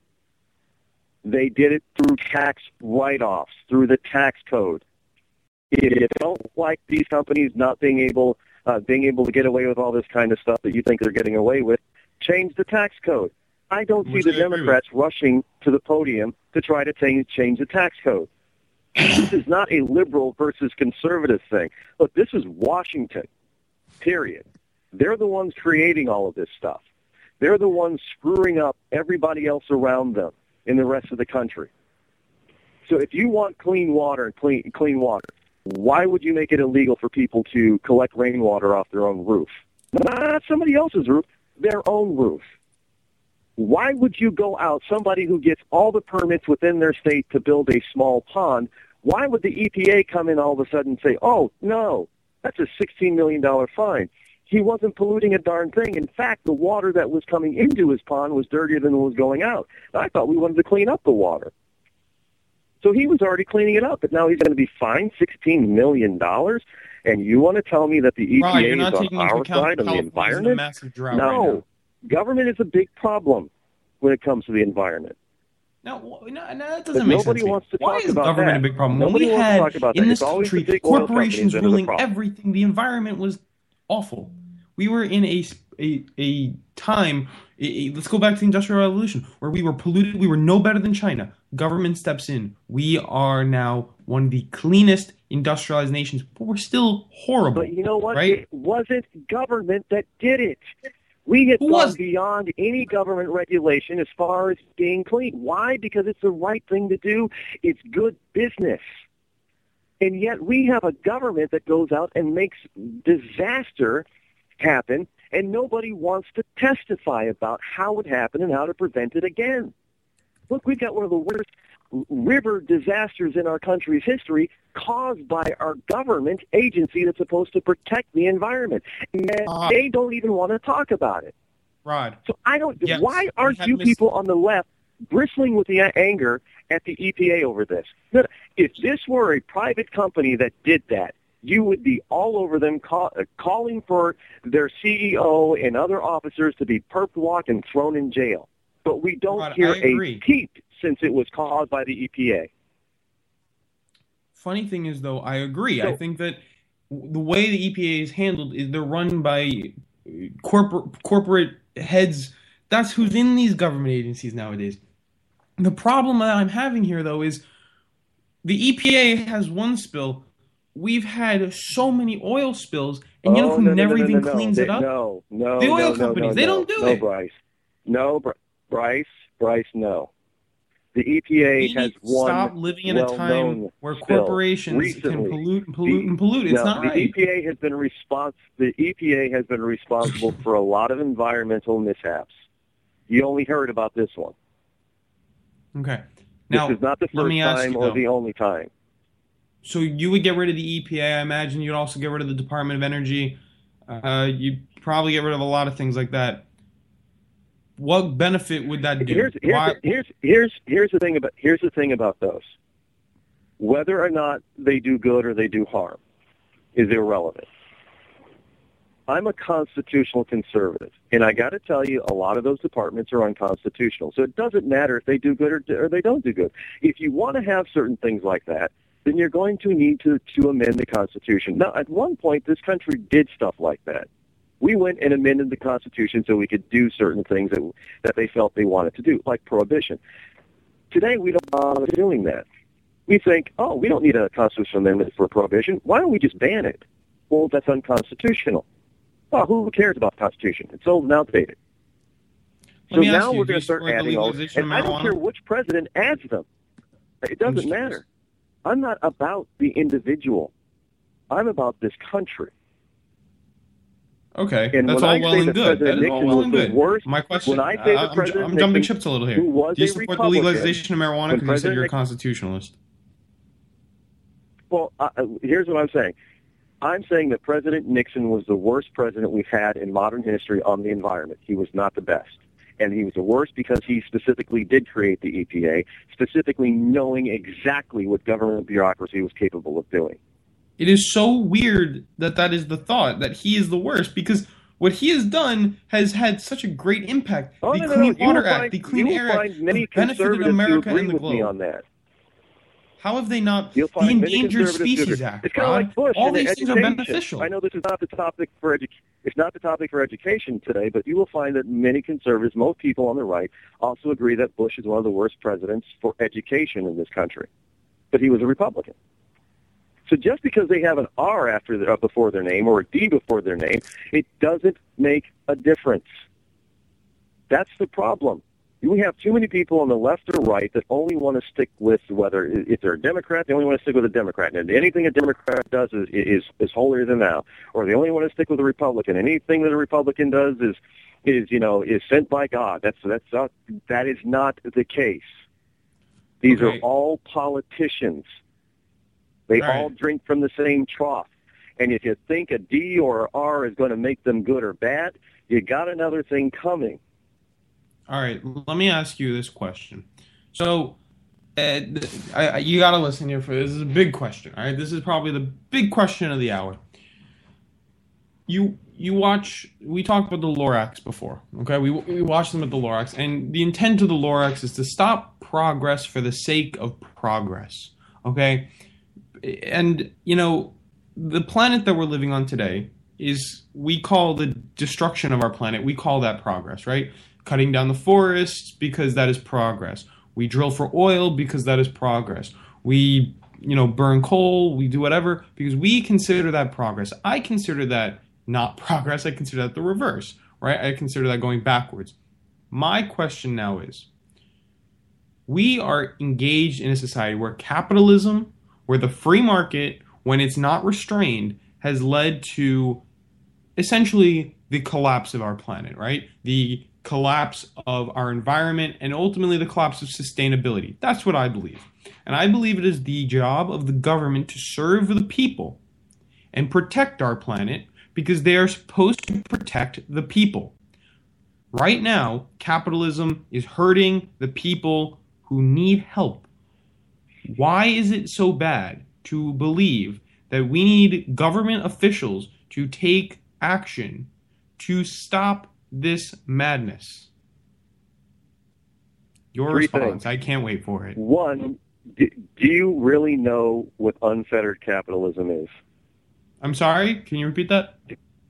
Speaker 11: they did it through tax write-offs, through the tax code. If you don't like these companies not being able uh, being able to get away with all this kind of stuff that you think they're getting away with, change the tax code. I don't see the Democrats rushing to the podium to try to change, change the tax code. This is not a liberal versus conservative thing. Look, this is Washington, period. They're the ones creating all of this stuff. They're the ones screwing up everybody else around them in the rest of the country. So if you want clean water and clean, clean water, why would you make it illegal for people to collect rainwater off their own roof? Not somebody else's roof, their own roof. Why would you go out, somebody who gets all the permits within their state to build a small pond, why would the E P A come in all of a sudden and say, oh, no, that's a sixteen million dollars fine? He wasn't polluting a darn thing. In fact, the water that was coming into his pond was dirtier than what was going out. I thought we wanted to clean up the water. So he was already cleaning it up, but now he's going to be fined sixteen million dollars? And you want to tell me that the E P A
Speaker 10: right,
Speaker 11: is on our side of the environment?
Speaker 10: Massive drought
Speaker 11: no.
Speaker 10: Right
Speaker 11: Government is a big problem when it comes to the environment.
Speaker 10: No, no, no that doesn't
Speaker 11: but
Speaker 10: make
Speaker 11: nobody
Speaker 10: sense.
Speaker 11: Wants to
Speaker 10: Why
Speaker 11: talk
Speaker 10: is
Speaker 11: about
Speaker 10: government
Speaker 11: that.
Speaker 10: a big problem?
Speaker 11: Nobody
Speaker 10: when we
Speaker 11: wants
Speaker 10: had,
Speaker 11: to talk about
Speaker 10: in
Speaker 11: that.
Speaker 10: this
Speaker 11: It's
Speaker 10: country, corporations ruling everything, the environment was awful. We were in a, a, a time, a, a, let's go back to the Industrial Revolution, where we were polluted. We were no better than China. Government steps in. We are now one of the cleanest industrialized nations, but we're still horrible.
Speaker 11: But you know what?
Speaker 10: Right?
Speaker 11: It wasn't government that did it. We had
Speaker 10: Who
Speaker 11: gone
Speaker 10: was?
Speaker 11: beyond any government regulation as far as being clean. Why? Because it's the right thing to do. It's good business. And yet we have a government that goes out and makes disaster happen, and nobody wants to testify about how it happened and how to prevent it again. Look, we've got one of the worst river disasters in our country's history caused by our government agency that's supposed to protect the environment. And
Speaker 10: uh,
Speaker 11: they don't even want to talk about it.
Speaker 10: Rod.
Speaker 11: So I don't.
Speaker 10: Yes,
Speaker 11: why aren't you
Speaker 10: missed-
Speaker 11: people on the left bristling with the anger at the E P A over this? If this were a private company that did that, you would be all over them call, uh, calling for their C E O and other officers to be perp walked and thrown in jail. But we don't
Speaker 10: Rod,
Speaker 11: hear
Speaker 10: I agree.
Speaker 11: a peep since it was caused by the E P A.
Speaker 10: Funny thing is, though, I agree.
Speaker 11: So,
Speaker 10: I think that the way the E P A is handled is they're run by corporate corporate heads. That's who's in these government agencies nowadays. The problem that I'm having here, though, is the E P A has one spill. We've had so many oil spills, and you know
Speaker 11: oh,
Speaker 10: who
Speaker 11: no,
Speaker 10: never
Speaker 11: no, no,
Speaker 10: even
Speaker 11: no,
Speaker 10: cleans
Speaker 11: no.
Speaker 10: it up?
Speaker 11: No, no,
Speaker 10: the oil
Speaker 11: no,
Speaker 10: companies.
Speaker 11: No,
Speaker 10: they
Speaker 11: no,
Speaker 10: don't do
Speaker 11: no,
Speaker 10: it.
Speaker 11: Bryce. No, Bryce. Bryce, Bryce, no. The E P A
Speaker 10: we
Speaker 11: has
Speaker 10: need to
Speaker 11: one
Speaker 10: stop living in a time where corporations
Speaker 11: recently.
Speaker 10: can pollute and pollute
Speaker 11: the,
Speaker 10: and pollute. It's
Speaker 11: no,
Speaker 10: not
Speaker 11: the
Speaker 10: right.
Speaker 11: E P A has been respons- The E P A has been responsible for a lot of environmental mishaps. You only heard about this one.
Speaker 10: Okay. Now,
Speaker 11: this is not the
Speaker 10: let
Speaker 11: first
Speaker 10: me ask
Speaker 11: time
Speaker 10: you,
Speaker 11: or
Speaker 10: though.
Speaker 11: the only time.
Speaker 10: So you would get rid of the E P A. I imagine you'd also get rid of the Department of Energy. Uh, you'd probably get rid of a lot of things like that. What benefit would that do?
Speaker 11: Here's here's,
Speaker 10: Why?
Speaker 11: here's here's here's the thing about here's the thing about those. Whether or not they do good or they do harm is irrelevant. I'm a constitutional conservative, and I got to tell you, a lot of those departments are unconstitutional. So it doesn't matter if they do good or, or they don't do good. If you want to have certain things like that, then you're going to need to, to amend the Constitution. Now, at one point, this country did stuff like that. We went and amended the Constitution so we could do certain things that that they felt they wanted to do, like prohibition. Today, we don't bother doing that. We think, oh, we don't need a constitutional amendment for prohibition. Why don't we just ban it? Well, that's unconstitutional. Well, who cares about the Constitution? It's old and outdated.
Speaker 10: Let
Speaker 11: So
Speaker 10: me ask
Speaker 11: now
Speaker 10: you,
Speaker 11: we're
Speaker 10: do
Speaker 11: going
Speaker 10: you
Speaker 11: to start
Speaker 10: support the
Speaker 11: adding all,
Speaker 10: legalization
Speaker 11: and
Speaker 10: of
Speaker 11: I don't
Speaker 10: marijuana?
Speaker 11: care which president adds them. It doesn't matter. I'm not about the individual. I'm about this country.
Speaker 10: Okay,
Speaker 11: And
Speaker 10: that's
Speaker 11: when
Speaker 10: all
Speaker 11: I
Speaker 10: well
Speaker 11: say
Speaker 10: and
Speaker 11: that
Speaker 10: good.
Speaker 11: President
Speaker 10: That is all
Speaker 11: Nixon
Speaker 10: well
Speaker 11: was
Speaker 10: and
Speaker 11: the
Speaker 10: good.
Speaker 11: worst-
Speaker 10: My question,
Speaker 11: when I say
Speaker 10: uh,
Speaker 11: that
Speaker 10: I'm,
Speaker 11: President
Speaker 10: I'm jumping
Speaker 11: Nixon,
Speaker 10: ship a little here.
Speaker 11: who was
Speaker 10: Do you
Speaker 11: a
Speaker 10: support the
Speaker 11: Republican,
Speaker 10: legalization of marijuana
Speaker 11: when
Speaker 10: because you said you're a
Speaker 11: President
Speaker 10: constitutionalist?
Speaker 11: Well, uh, here's what I'm saying. I'm saying that President Nixon was the worst president we've had in modern history on the environment. He was not the best. And he was the worst because he specifically did create the E P A, specifically knowing exactly what government bureaucracy was capable of doing.
Speaker 10: It is so weird that that is the thought, that he is the worst, because what he has done has had such a great impact.
Speaker 11: Oh,
Speaker 10: the
Speaker 11: no, no,
Speaker 10: Clean
Speaker 11: no. You
Speaker 10: Water
Speaker 11: will
Speaker 10: Act,
Speaker 11: find-
Speaker 10: the Clean
Speaker 11: you will
Speaker 10: Air
Speaker 11: find
Speaker 10: Act,
Speaker 11: many
Speaker 10: have benefited
Speaker 11: conservatives who
Speaker 10: America
Speaker 11: agree
Speaker 10: and the
Speaker 11: with me
Speaker 10: globe.
Speaker 11: on that.
Speaker 10: How have they not?
Speaker 11: You'll
Speaker 10: The
Speaker 11: find many
Speaker 10: Endangered
Speaker 11: conservatives who
Speaker 10: Species
Speaker 11: agree.
Speaker 10: Act,
Speaker 11: It's kind of
Speaker 10: Rod.
Speaker 11: like Bush
Speaker 10: All
Speaker 11: and
Speaker 10: these things are
Speaker 11: education.
Speaker 10: beneficial.
Speaker 11: I know this is not the topic for edu- It's not the topic for education today, but you will find that many conservatives, most people on the right, also agree that Bush is one of the worst presidents for education in this country. But he was a Republican. So just because they have an R after the, uh, before their name or a D before their name, it doesn't make a difference. That's the problem. We have too many people on the left or right that only want to stick with whether if they're a Democrat, they only want to stick with a Democrat, and anything a Democrat does is is, is holier than thou. Or they only want to stick with a Republican. Anything that a Republican does is is you know is sent by God. That's that's not, that is not the case. These
Speaker 10: Okay.
Speaker 11: are all politicians. They
Speaker 10: All right.
Speaker 11: all drink from the same trough. And if you think a D or an R is going to make them good or bad, you got another thing coming.
Speaker 10: All right, let me ask you this question. So, uh, th- I, I, you got to listen here for this. Is a big question. All right, this is probably the big question of the hour. You you watch. We talked about the Lorax before. Okay, we we watched them at the Lorax, and the intent of the Lorax is to stop progress for the sake of progress. Okay, and you know the planet that we're living on today is we call the destruction of our planet. We call that progress, right? Cutting down the forests because that is progress. We drill for oil because that is progress. We, you know, burn coal, we do whatever because we consider that progress. I consider that not progress. I consider that the reverse, right? I consider that going backwards. My question now is, we are engaged in a society where capitalism, where the free market, when it's not restrained, has led to essentially the collapse of our planet, right? The collapse of our environment and ultimately the collapse of sustainability. That's what I believe. And I believe it is the job of the government to serve the people and protect our planet because they are supposed to protect the people. Right now, capitalism is hurting the people who need help. Why is it so bad to believe that we need government officials to take action to stop this madness? Your
Speaker 11: Three
Speaker 10: response.
Speaker 11: things.
Speaker 10: I can't wait for it.
Speaker 11: One, do, do you really know what unfettered capitalism is?
Speaker 10: I'm sorry? Can you repeat that?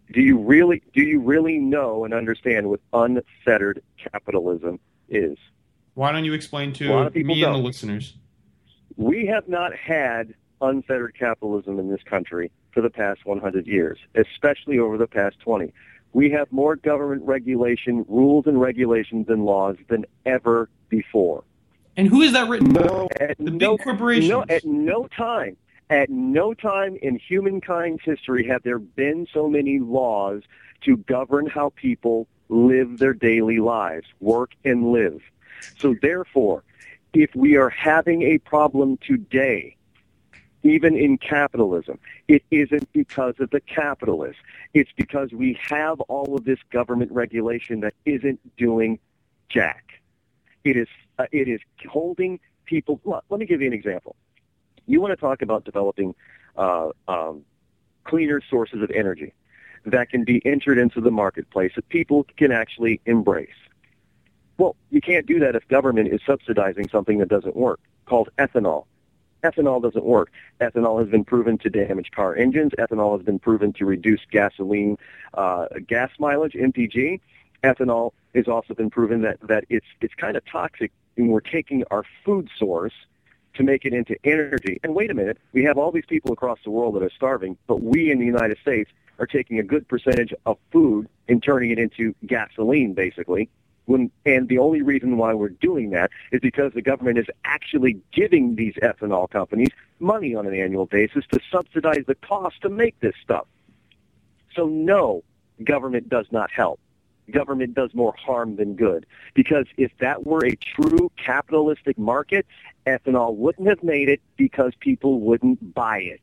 Speaker 11: Do you really do you really know and understand what unfettered capitalism is?
Speaker 10: Why don't you explain to
Speaker 11: A lot of people
Speaker 10: me and
Speaker 11: don't.
Speaker 10: the listeners?
Speaker 11: We have not had unfettered capitalism in this country for the past one hundred years, especially over the past twenty. We have more government regulation, rules and regulations and laws than ever before.
Speaker 10: And who is that written by?
Speaker 11: No, at
Speaker 10: The
Speaker 11: no,
Speaker 10: big corporations.
Speaker 11: No, at no time, at no time in humankind's history have there been so many laws to govern how people live their daily lives, work and live. So therefore, if we are having a problem today, even in capitalism, it isn't because of the capitalists. It's because we have all of this government regulation that isn't doing jack. It is uh, it is holding people. Well, let me give you an example. You want to talk about developing uh, um, cleaner sources of energy that can be entered into the marketplace that people can actually embrace. Well, you can't do that if government is subsidizing something that doesn't work, called ethanol. Ethanol doesn't work. Ethanol has been proven to damage car engines. Ethanol has been proven to reduce gasoline uh, gas mileage, M P G. Ethanol has also been proven that, that it's it's kind of toxic, and we're taking our food source to make it into energy. And wait a minute, we have all these people across the world that are starving, but we in the United States are taking a good percentage of food and turning it into gasoline, basically. When, and the only reason why we're doing that is because the government is actually giving these ethanol companies money on an annual basis to subsidize the cost to make this stuff. So no, government does not help. Government does more harm than good. Because if that were a true capitalistic market, ethanol wouldn't have made it because people wouldn't buy it.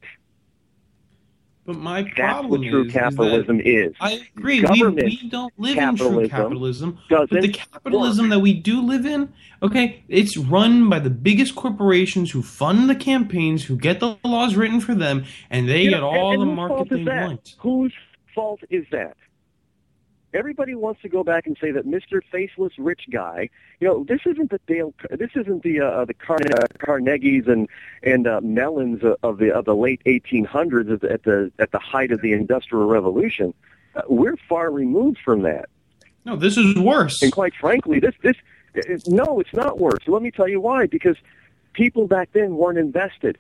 Speaker 10: But my
Speaker 11: That's
Speaker 10: problem
Speaker 11: what true
Speaker 10: is,
Speaker 11: capitalism
Speaker 10: is,
Speaker 11: is.
Speaker 10: that I agree. We,
Speaker 11: Government
Speaker 10: we don't live in true capitalism.
Speaker 11: doesn't
Speaker 10: But the capitalism that we do live in, okay, it's run by the biggest corporations who fund the campaigns, who get the laws written for them, and they
Speaker 11: You
Speaker 10: get
Speaker 11: know,
Speaker 10: all
Speaker 11: and,
Speaker 10: the
Speaker 11: and whose
Speaker 10: market
Speaker 11: fault
Speaker 10: they
Speaker 11: is that?
Speaker 10: want.
Speaker 11: Whose fault is that? Everybody wants to go back and say that Mister Faceless Rich Guy. You know, this isn't the Dale. This isn't the uh, the Car- uh, Carnegies and and uh, Mellons of the of the late eighteen hundreds at the at the, at the height of the Industrial Revolution. Uh, we're far removed from that.
Speaker 10: No, this is worse.
Speaker 11: And quite frankly, this this it, no, it's not worse. Let me tell you why. Because people back then weren't invested.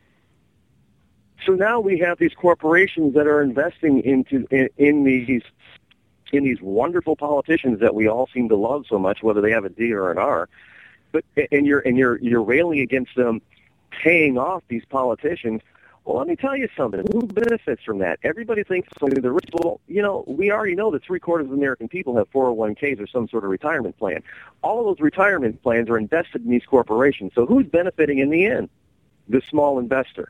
Speaker 11: So now we have these corporations that are investing into in, in these. in these wonderful politicians that we all seem to love so much, whether they have a D or an R, but and you're and you're you're railing against them paying off these politicians. Well, let me tell you something. Who benefits from that? Everybody thinks the rich. Well, you know, we already know that three quarters of American people have four oh one k's or some sort of retirement plan. All of those retirement plans are invested in these corporations. So who's benefiting in the end? The small investor.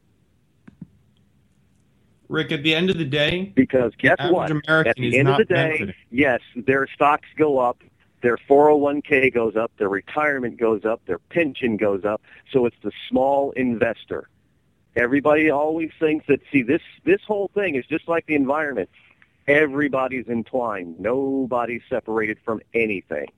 Speaker 10: Rick, at the end of the day,
Speaker 11: because guess
Speaker 10: the
Speaker 11: what?
Speaker 10: American
Speaker 11: At the
Speaker 10: is
Speaker 11: end of
Speaker 10: not
Speaker 11: the day,
Speaker 10: benefiting.
Speaker 11: yes, their stocks go up, their four oh one k goes up, their retirement goes up, their pension goes up. So it's the small investor. Everybody always thinks that, see, this, this whole thing is just like the environment. Everybody's entwined. Nobody's separated from anything.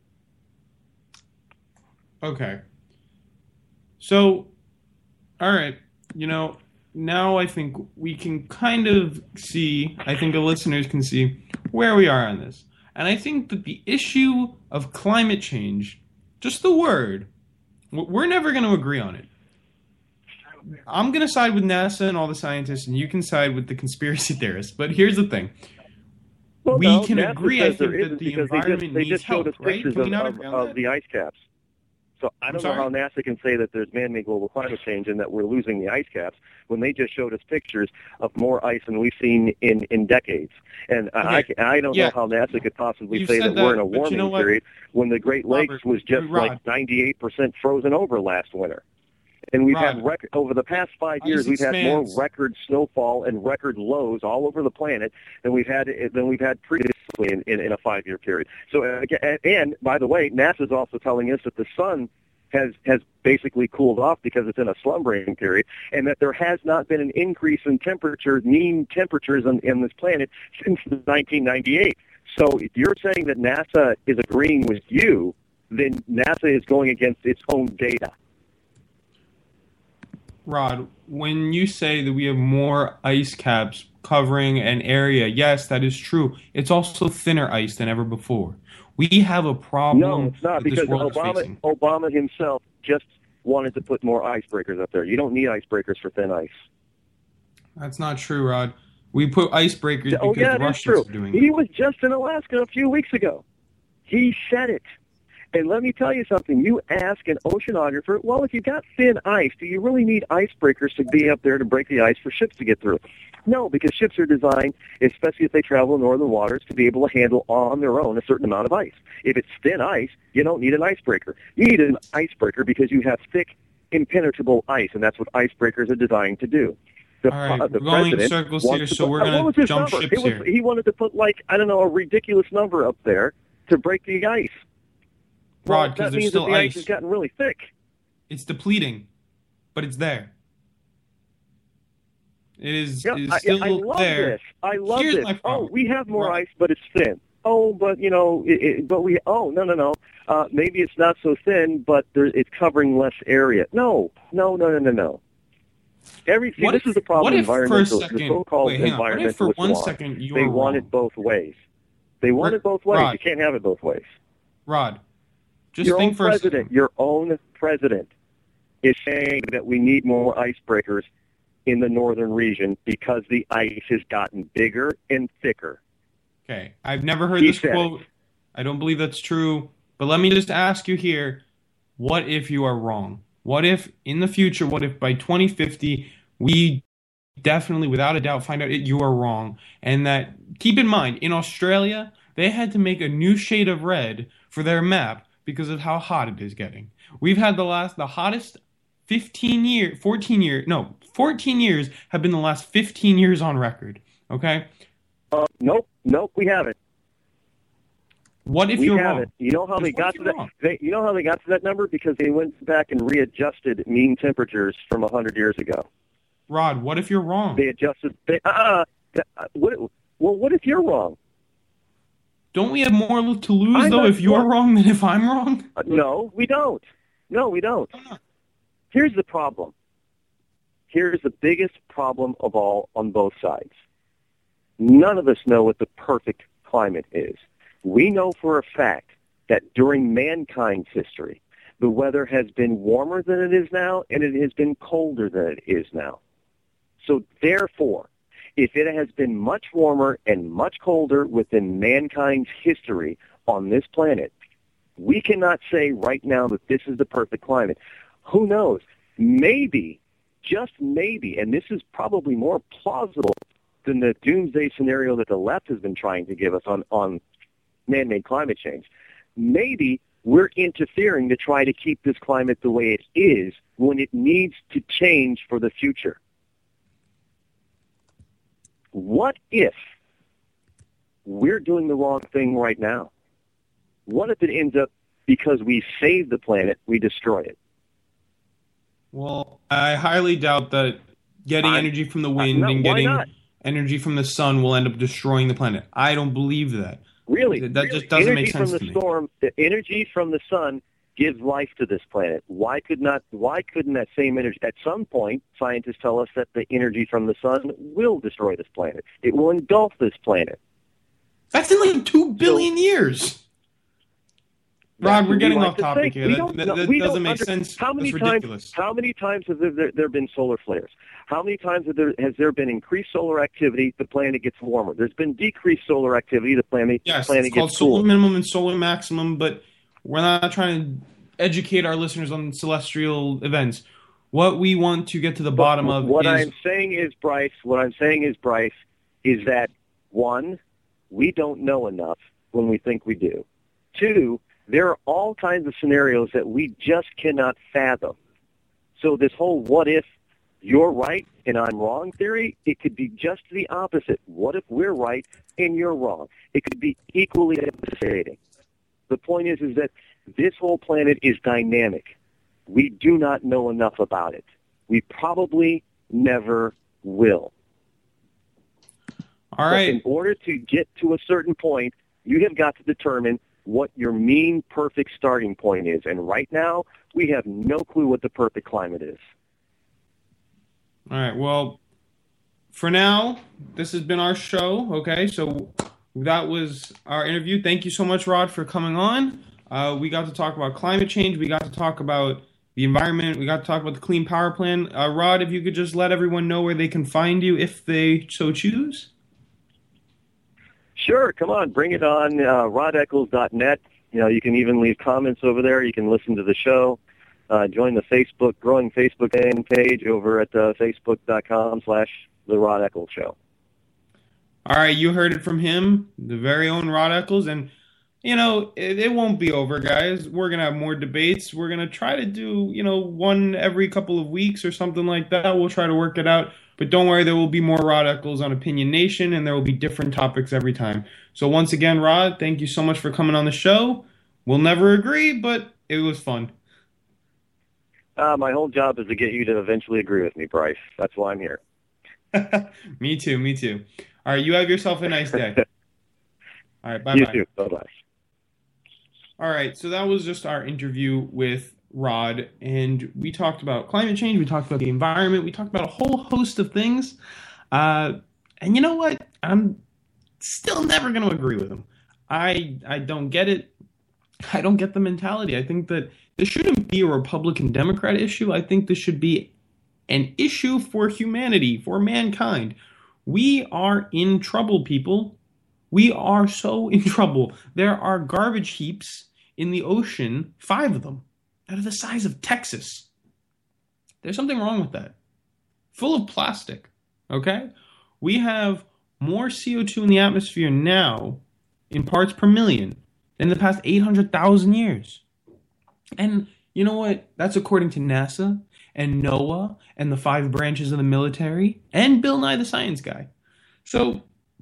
Speaker 10: Okay. So, all right, you know, now I think we can kind of see, I think the listeners can see where we are on this. And I think that the issue of climate change, just the word, we're never going to agree on it. I'm going to side with NASA and all the scientists, and you can side with the conspiracy theorists. But here's the thing.
Speaker 11: Well,
Speaker 10: we
Speaker 11: no,
Speaker 10: can
Speaker 11: NASA
Speaker 10: agree, I
Speaker 11: says there
Speaker 10: think, that
Speaker 11: isn't
Speaker 10: the
Speaker 11: because they
Speaker 10: environment
Speaker 11: just, they
Speaker 10: needs
Speaker 11: just showed
Speaker 10: help,
Speaker 11: us
Speaker 10: right?
Speaker 11: pictures
Speaker 10: Can we
Speaker 11: of,
Speaker 10: not
Speaker 11: of,
Speaker 10: agree on
Speaker 11: of
Speaker 10: that?
Speaker 11: the ice caps. So I don't
Speaker 10: I'm
Speaker 11: know how
Speaker 10: sorry?
Speaker 11: NASA can say that there's man-made global climate change and that we're losing the ice caps when they just showed us pictures of more ice than we've seen in, in decades. And
Speaker 10: Okay.
Speaker 11: I, I don't
Speaker 10: Yeah.
Speaker 11: know how NASA could possibly
Speaker 10: You
Speaker 11: say
Speaker 10: said
Speaker 11: that, we're in
Speaker 10: that,
Speaker 11: a
Speaker 10: but you
Speaker 11: warming
Speaker 10: know what?
Speaker 11: period when the Great Lakes
Speaker 10: Robert,
Speaker 11: was just
Speaker 10: Rod.
Speaker 11: like ninety-eight percent frozen over last winter. And we've
Speaker 10: Rod,
Speaker 11: had rec- over the past five
Speaker 10: ice
Speaker 11: years, we've had more
Speaker 10: expands.
Speaker 11: record snowfall and record lows all over the planet than we've had than we've had previously in, in, in a five-year period. So, uh, and, and by the way, NASA's also telling us that the sun has has basically cooled off because it's in a slumbering period, and that there has not been an increase in temperature, mean temperatures on, on this planet since nineteen ninety-eight. So, if you're saying that NASA is agreeing with you, then NASA is going against its own data.
Speaker 10: Rod, when you say that we have more ice caps covering an area, yes, that is true. It's also thinner ice than ever before. We have a problem.
Speaker 11: No, it's not,
Speaker 10: that this
Speaker 11: because
Speaker 10: world is
Speaker 11: Obama,
Speaker 10: facing.
Speaker 11: Obama himself just wanted to put more icebreakers up there. You don't need icebreakers for thin ice.
Speaker 10: That's not true, Rod. We put icebreakers
Speaker 11: Oh,
Speaker 10: because
Speaker 11: yeah,
Speaker 10: the
Speaker 11: it is
Speaker 10: Russians
Speaker 11: true.
Speaker 10: are doing
Speaker 11: He
Speaker 10: it.
Speaker 11: was just in Alaska a few weeks ago. He said it. And let me tell you something. You ask an oceanographer, well, if you've got thin ice, do you really need icebreakers to be up there to break the ice for ships to get through? No, because ships are designed, especially if they travel in northern waters, to be able to handle on their own a certain amount of ice. If it's thin ice, you don't need an icebreaker. You need an icebreaker because you have thick, impenetrable ice, and that's what icebreakers are designed to do. The,
Speaker 10: All right,
Speaker 11: uh, the
Speaker 10: we're going in
Speaker 11: president
Speaker 10: circles
Speaker 11: wants
Speaker 10: here,
Speaker 11: to
Speaker 10: so
Speaker 11: put-
Speaker 10: we're
Speaker 11: uh,
Speaker 10: gonna
Speaker 11: what was his
Speaker 10: jump
Speaker 11: number?
Speaker 10: ships
Speaker 11: It was,
Speaker 10: here.
Speaker 11: He wanted to put, like, I don't know, a ridiculous number up there to break the ice.
Speaker 10: Rod,
Speaker 11: Well,
Speaker 10: because
Speaker 11: that
Speaker 10: there's
Speaker 11: means
Speaker 10: still
Speaker 11: that the ice
Speaker 10: ice.
Speaker 11: has gotten really thick.
Speaker 10: It's depleting, but it's there. It is,
Speaker 11: Yeah,
Speaker 10: it is
Speaker 11: I,
Speaker 10: still
Speaker 11: I love
Speaker 10: there.
Speaker 11: this. I love
Speaker 10: Here's
Speaker 11: this.
Speaker 10: my
Speaker 11: Oh,
Speaker 10: problem.
Speaker 11: we have more
Speaker 10: Right.
Speaker 11: ice, but it's thin. Oh, but you know, it, it, but we. Oh, no, no, no. Uh, maybe it's not so thin, but there, it's covering less area. No, no, no, no, no, no. Every see,
Speaker 10: What
Speaker 11: this
Speaker 10: if-
Speaker 11: is the problem.
Speaker 10: what if for a
Speaker 11: Environmental,
Speaker 10: second-
Speaker 11: the so-called
Speaker 10: wait, hang on. What if for
Speaker 11: environmentalists
Speaker 10: one
Speaker 11: want.
Speaker 10: second you
Speaker 11: They
Speaker 10: are
Speaker 11: want
Speaker 10: wrong?
Speaker 11: it both ways. They want it both ways.
Speaker 10: Rod.
Speaker 11: You can't have it both ways.
Speaker 10: Rod, just
Speaker 11: your
Speaker 10: think
Speaker 11: own
Speaker 10: for a
Speaker 11: president,
Speaker 10: second.
Speaker 11: your own president, is saying that we need more icebreakers in the northern region because the ice has gotten bigger and thicker.
Speaker 10: Okay, I've never heard
Speaker 11: He
Speaker 10: this
Speaker 11: said
Speaker 10: quote. I don't believe that's true. But let me just ask you here, what if you are wrong? What if in the future, what if by twenty fifty, we definitely, without a doubt, find out it, you are wrong? And that, keep in mind, in Australia, they had to make a new shade of red for their map because of how hot it is getting. We've had the last, the hottest fifteen year, fourteen year, no, fourteen years have been the last fifteen years on record. Okay?
Speaker 11: Uh, nope, nope, we haven't.
Speaker 10: What if
Speaker 11: we
Speaker 10: you're
Speaker 11: haven't.
Speaker 10: wrong?
Speaker 11: You know how they
Speaker 10: Just what
Speaker 11: got
Speaker 10: if
Speaker 11: to
Speaker 10: you're
Speaker 11: that?
Speaker 10: wrong?
Speaker 11: They, you know how they got to that number because they went back and readjusted mean temperatures from a hundred years ago.
Speaker 10: Rod, what if you're wrong?
Speaker 11: They adjusted. They, uh, uh, what, well, what if you're wrong?
Speaker 10: Don't we have more to lose,
Speaker 11: I'm
Speaker 10: though,
Speaker 11: not
Speaker 10: if you're
Speaker 11: sure.
Speaker 10: wrong than if I'm wrong?
Speaker 11: Uh, no, we don't. No, we don't. Here's the problem. Here's the biggest problem of all on both sides. None of us know what the perfect climate is. We know for a fact that during mankind's history, the weather has been warmer than it is now, and it has been colder than it is now. So therefore, if it has been much warmer and much colder within mankind's history on this planet, we cannot say right now that this is the perfect climate. Who knows? Maybe, just maybe, and this is probably more plausible than the doomsday scenario that the left has been trying to give us on, on man-made climate change. Maybe we're interfering to try to keep this climate the way it is when it needs to change for the future. What if we're doing the wrong thing right now? What if it ends up because we save the planet, we destroy it?
Speaker 10: Well, I highly doubt that getting
Speaker 11: I'm-
Speaker 10: energy from the wind
Speaker 11: no,
Speaker 10: and
Speaker 11: why
Speaker 10: getting
Speaker 11: not?
Speaker 10: energy from the sun will end up destroying the planet. I don't believe that.
Speaker 11: Really?
Speaker 10: That
Speaker 11: really?
Speaker 10: just doesn't
Speaker 11: energy
Speaker 10: make sense
Speaker 11: from
Speaker 10: to
Speaker 11: the
Speaker 10: me.
Speaker 11: storm, the energy from the sun gives life to this planet. Why could not? Why couldn't that same energy? At some point, scientists tell us that the energy from the sun will destroy this planet. It will engulf this planet.
Speaker 10: That's in like two billion years. Rod,
Speaker 11: That's
Speaker 10: we're
Speaker 11: what
Speaker 10: getting
Speaker 11: we like
Speaker 10: off
Speaker 11: to
Speaker 10: topic
Speaker 11: think.
Speaker 10: here.
Speaker 11: We
Speaker 10: That,
Speaker 11: don't-
Speaker 10: that,
Speaker 11: no,
Speaker 10: that
Speaker 11: we
Speaker 10: doesn't
Speaker 11: don't
Speaker 10: make
Speaker 11: under-
Speaker 10: sense.
Speaker 11: How many
Speaker 10: That's
Speaker 11: times?
Speaker 10: ridiculous.
Speaker 11: How many times have there, there, there been solar flares? How many times have there, has there been increased solar activity? The planet gets warmer. There's been decreased solar activity. The planet,
Speaker 10: Yes,
Speaker 11: planet
Speaker 10: it's called
Speaker 11: gets
Speaker 10: solar
Speaker 11: cooler.
Speaker 10: minimum and solar maximum, but we're not trying to educate our listeners on celestial events. What we want to get to the bottom of
Speaker 11: What
Speaker 10: is
Speaker 11: I'm saying is, Bryce, what I'm saying is, Bryce, is that, one, we don't know enough when we think we do. Two, there are all kinds of scenarios that we just cannot fathom. So this whole what if you're right and I'm wrong theory, it could be just the opposite. What if we're right and you're wrong? It could be equally devastating. The point is, is that this whole planet is dynamic. We do not know enough about it. We probably never will.
Speaker 10: All right.
Speaker 11: But in order to get to a certain point, you have got to determine what your mean perfect starting point is. And right now, we have no clue what the perfect climate is.
Speaker 10: All right. Well, for now, this has been our show. Okay. So that was our interview. Thank you so much, Rod, for coming on. Uh, we got to talk about climate change. We got to talk about the environment. We got to talk about the Clean Power Plan. Uh, Rod, if you could just let everyone know where they can find you if they so choose.
Speaker 11: Sure. Come on. Bring it on. Uh, rod eccles dot net. You know, you can even leave comments over there. You can listen to the show. Uh, join the Facebook, growing Facebook page over at uh, facebook.com slash The Rod Eccles Show.
Speaker 10: All right, you heard it from him, the very own Rod Eccles. And, you know, it, it won't be over, guys. We're going to have more debates. We're going to try to do, you know, one every couple of weeks or something like that. We'll try to work it out. But don't worry, there will be more Rod Eccles on Opinion Nation, and there will be different topics every time. So once again, Rod, thank you so much for coming on the show. We'll never agree, but it was fun.
Speaker 11: Uh, my whole job is to get you to eventually agree with me, Bryce. That's why I'm here.
Speaker 10: Me too, me too. All right, you have yourself a nice day. All right, bye-bye.
Speaker 11: You too. Bye-bye.
Speaker 10: All right, so that was just our interview with Rod, and we talked about climate change, we talked about the environment, we talked about a whole host of things. Uh, and you know what? I'm still never going to agree with him. I I don't get it. I don't get the mentality. I think that this shouldn't be a Republican-Democrat issue. I think this should be an issue for humanity, for mankind. We are in trouble, people. We are so in trouble. There are garbage heaps in the ocean, five of them, that are the size of Texas. There's something wrong with that. Full of plastic, okay? We have more C O two in the atmosphere now in parts per million than the past eight hundred thousand years. And you know what? That's according to NASA and NOAA and the five branches of the military and Bill Nye the Science Guy. So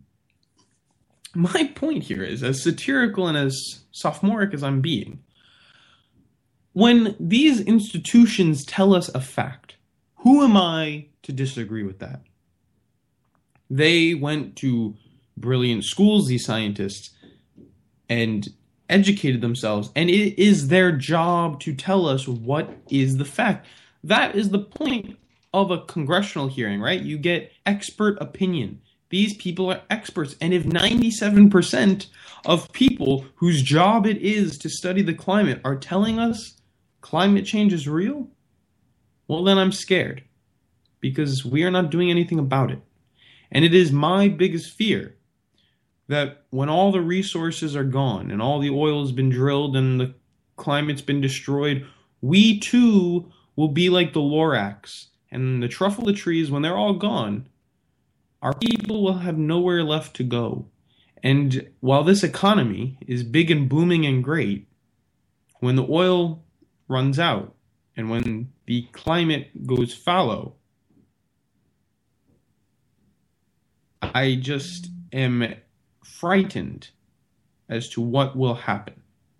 Speaker 10: my point here is, as satirical and as sophomoric as I'm being, when these institutions tell us a fact, who am I to disagree with that? They went to brilliant schools, these scientists, and educated themselves, and it is their job to tell us what is the fact. That is the point of a congressional hearing, right? You get expert opinion. These people are experts, and if ninety-seven percent of people whose job it is to study the climate are telling us climate change is real, well, then I'm scared, because we are not doing anything about it. And it is my biggest fear that when all the resources are gone and all the oil has been drilled and the climate's been destroyed, we too will be like the Lorax and the truffle trees. When they're all gone, our people will have nowhere left to go. And while this economy is big and booming and great, when the oil runs out and when the climate goes fallow, I just am frightened as to what will happen.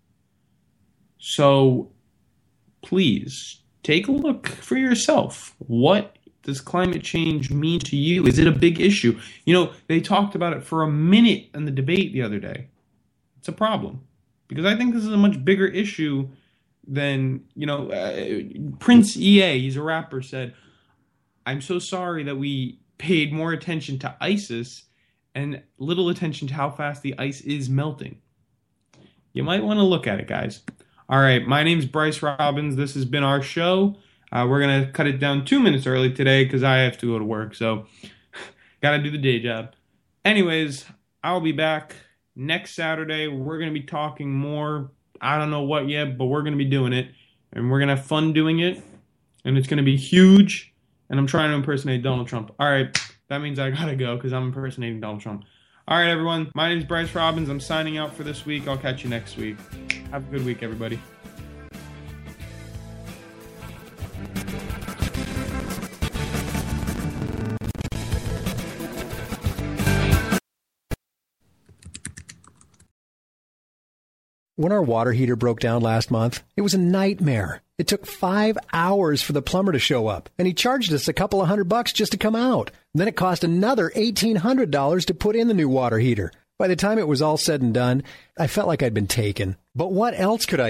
Speaker 10: So please take a look for yourself. What does climate change mean to you? Is it a big issue? You know, they talked about it for a minute in the debate the other day. It's a problem, because I think this is a much bigger issue than, you know, uh, Prince E A, he's a rapper, said, "I'm so sorry that we paid more attention to ISIS and little attention to how fast the ice is melting." You might want to look at it, guys. All right, my name's Bryce Robbins. This has been our show. Uh, we're going to cut it down two minutes early today because I have to go to work, so got to do the day job. Anyways, I'll be back next Saturday. We're going to be talking more. I don't know what yet, but we're going to be doing it, and we're going to have fun doing it, and it's going to be huge, and I'm trying to impersonate Donald Trump. All right, that means I got to go because I'm impersonating Donald Trump. All right, everyone, my name is Bryce Robbins. I'm signing out for this week. I'll catch you next week. Have a good week, everybody.
Speaker 17: When our water heater broke down last month, it was a nightmare. It took five hours for the plumber to show up, and he charged us a couple of hundred bucks just to come out. And then it cost another eighteen hundred dollars to put in the new water heater. By the time it was all said and done, I felt like I'd been taken. But what else could I do?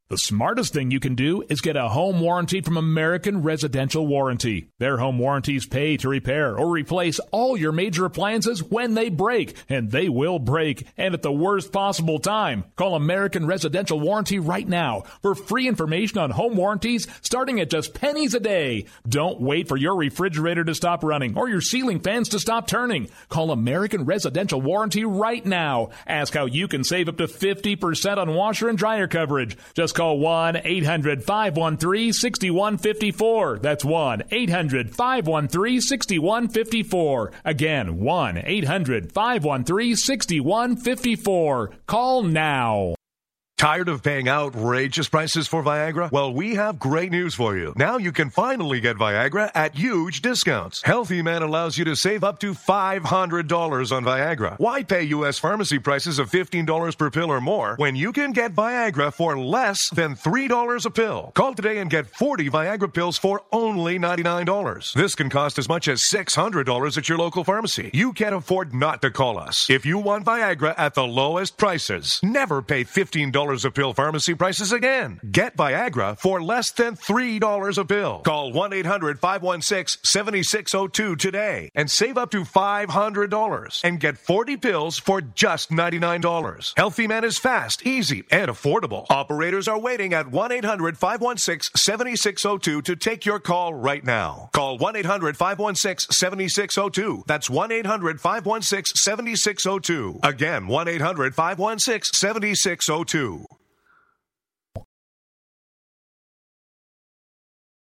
Speaker 2: The smartest thing you can do is get a home warranty from American Residential Warranty. Their home warranties pay to repair or replace all your major appliances when they break, and they will break, and at the worst possible time. Call American Residential Warranty right now for free information on home warranties starting at just pennies a day. Don't wait for your refrigerator to stop running or your ceiling fans to stop turning. Call American Residential Warranty right now. Ask how you can save up to fifty percent on washer and dryer coverage. Just call one eight hundred five one three six one five four. That's one eight hundred five one three six one five four. Again, one eight hundred five one three six one five four. Call now.
Speaker 18: Tired of paying outrageous prices for Viagra? Well, we have great news for you. Now you can finally get Viagra at huge discounts. Healthy Man allows you to save up to five hundred dollars on Viagra. Why pay U S pharmacy prices of fifteen dollars per pill or more when you can get Viagra for less than three dollars a pill? Call today and get forty Viagra pills for only ninety-nine dollars. This can cost as much as six hundred dollars at your local pharmacy. You can't afford not to call us. If you want Viagra at the lowest prices, never pay fifteen dollars a pill pharmacy prices again. Get Viagra for less than three dollars a pill. Call one eight hundred five one six seven six zero two today and save up to five hundred dollars and get forty pills for just ninety-nine dollars. Healthy Man is fast, easy, and affordable. Operators are waiting at one eight hundred five one six seven six zero two to take your call right now. Call one eight hundred five one six seven six zero two. That's one eight hundred five one six seven six zero two. Again, one eight hundred five one six seven six zero two.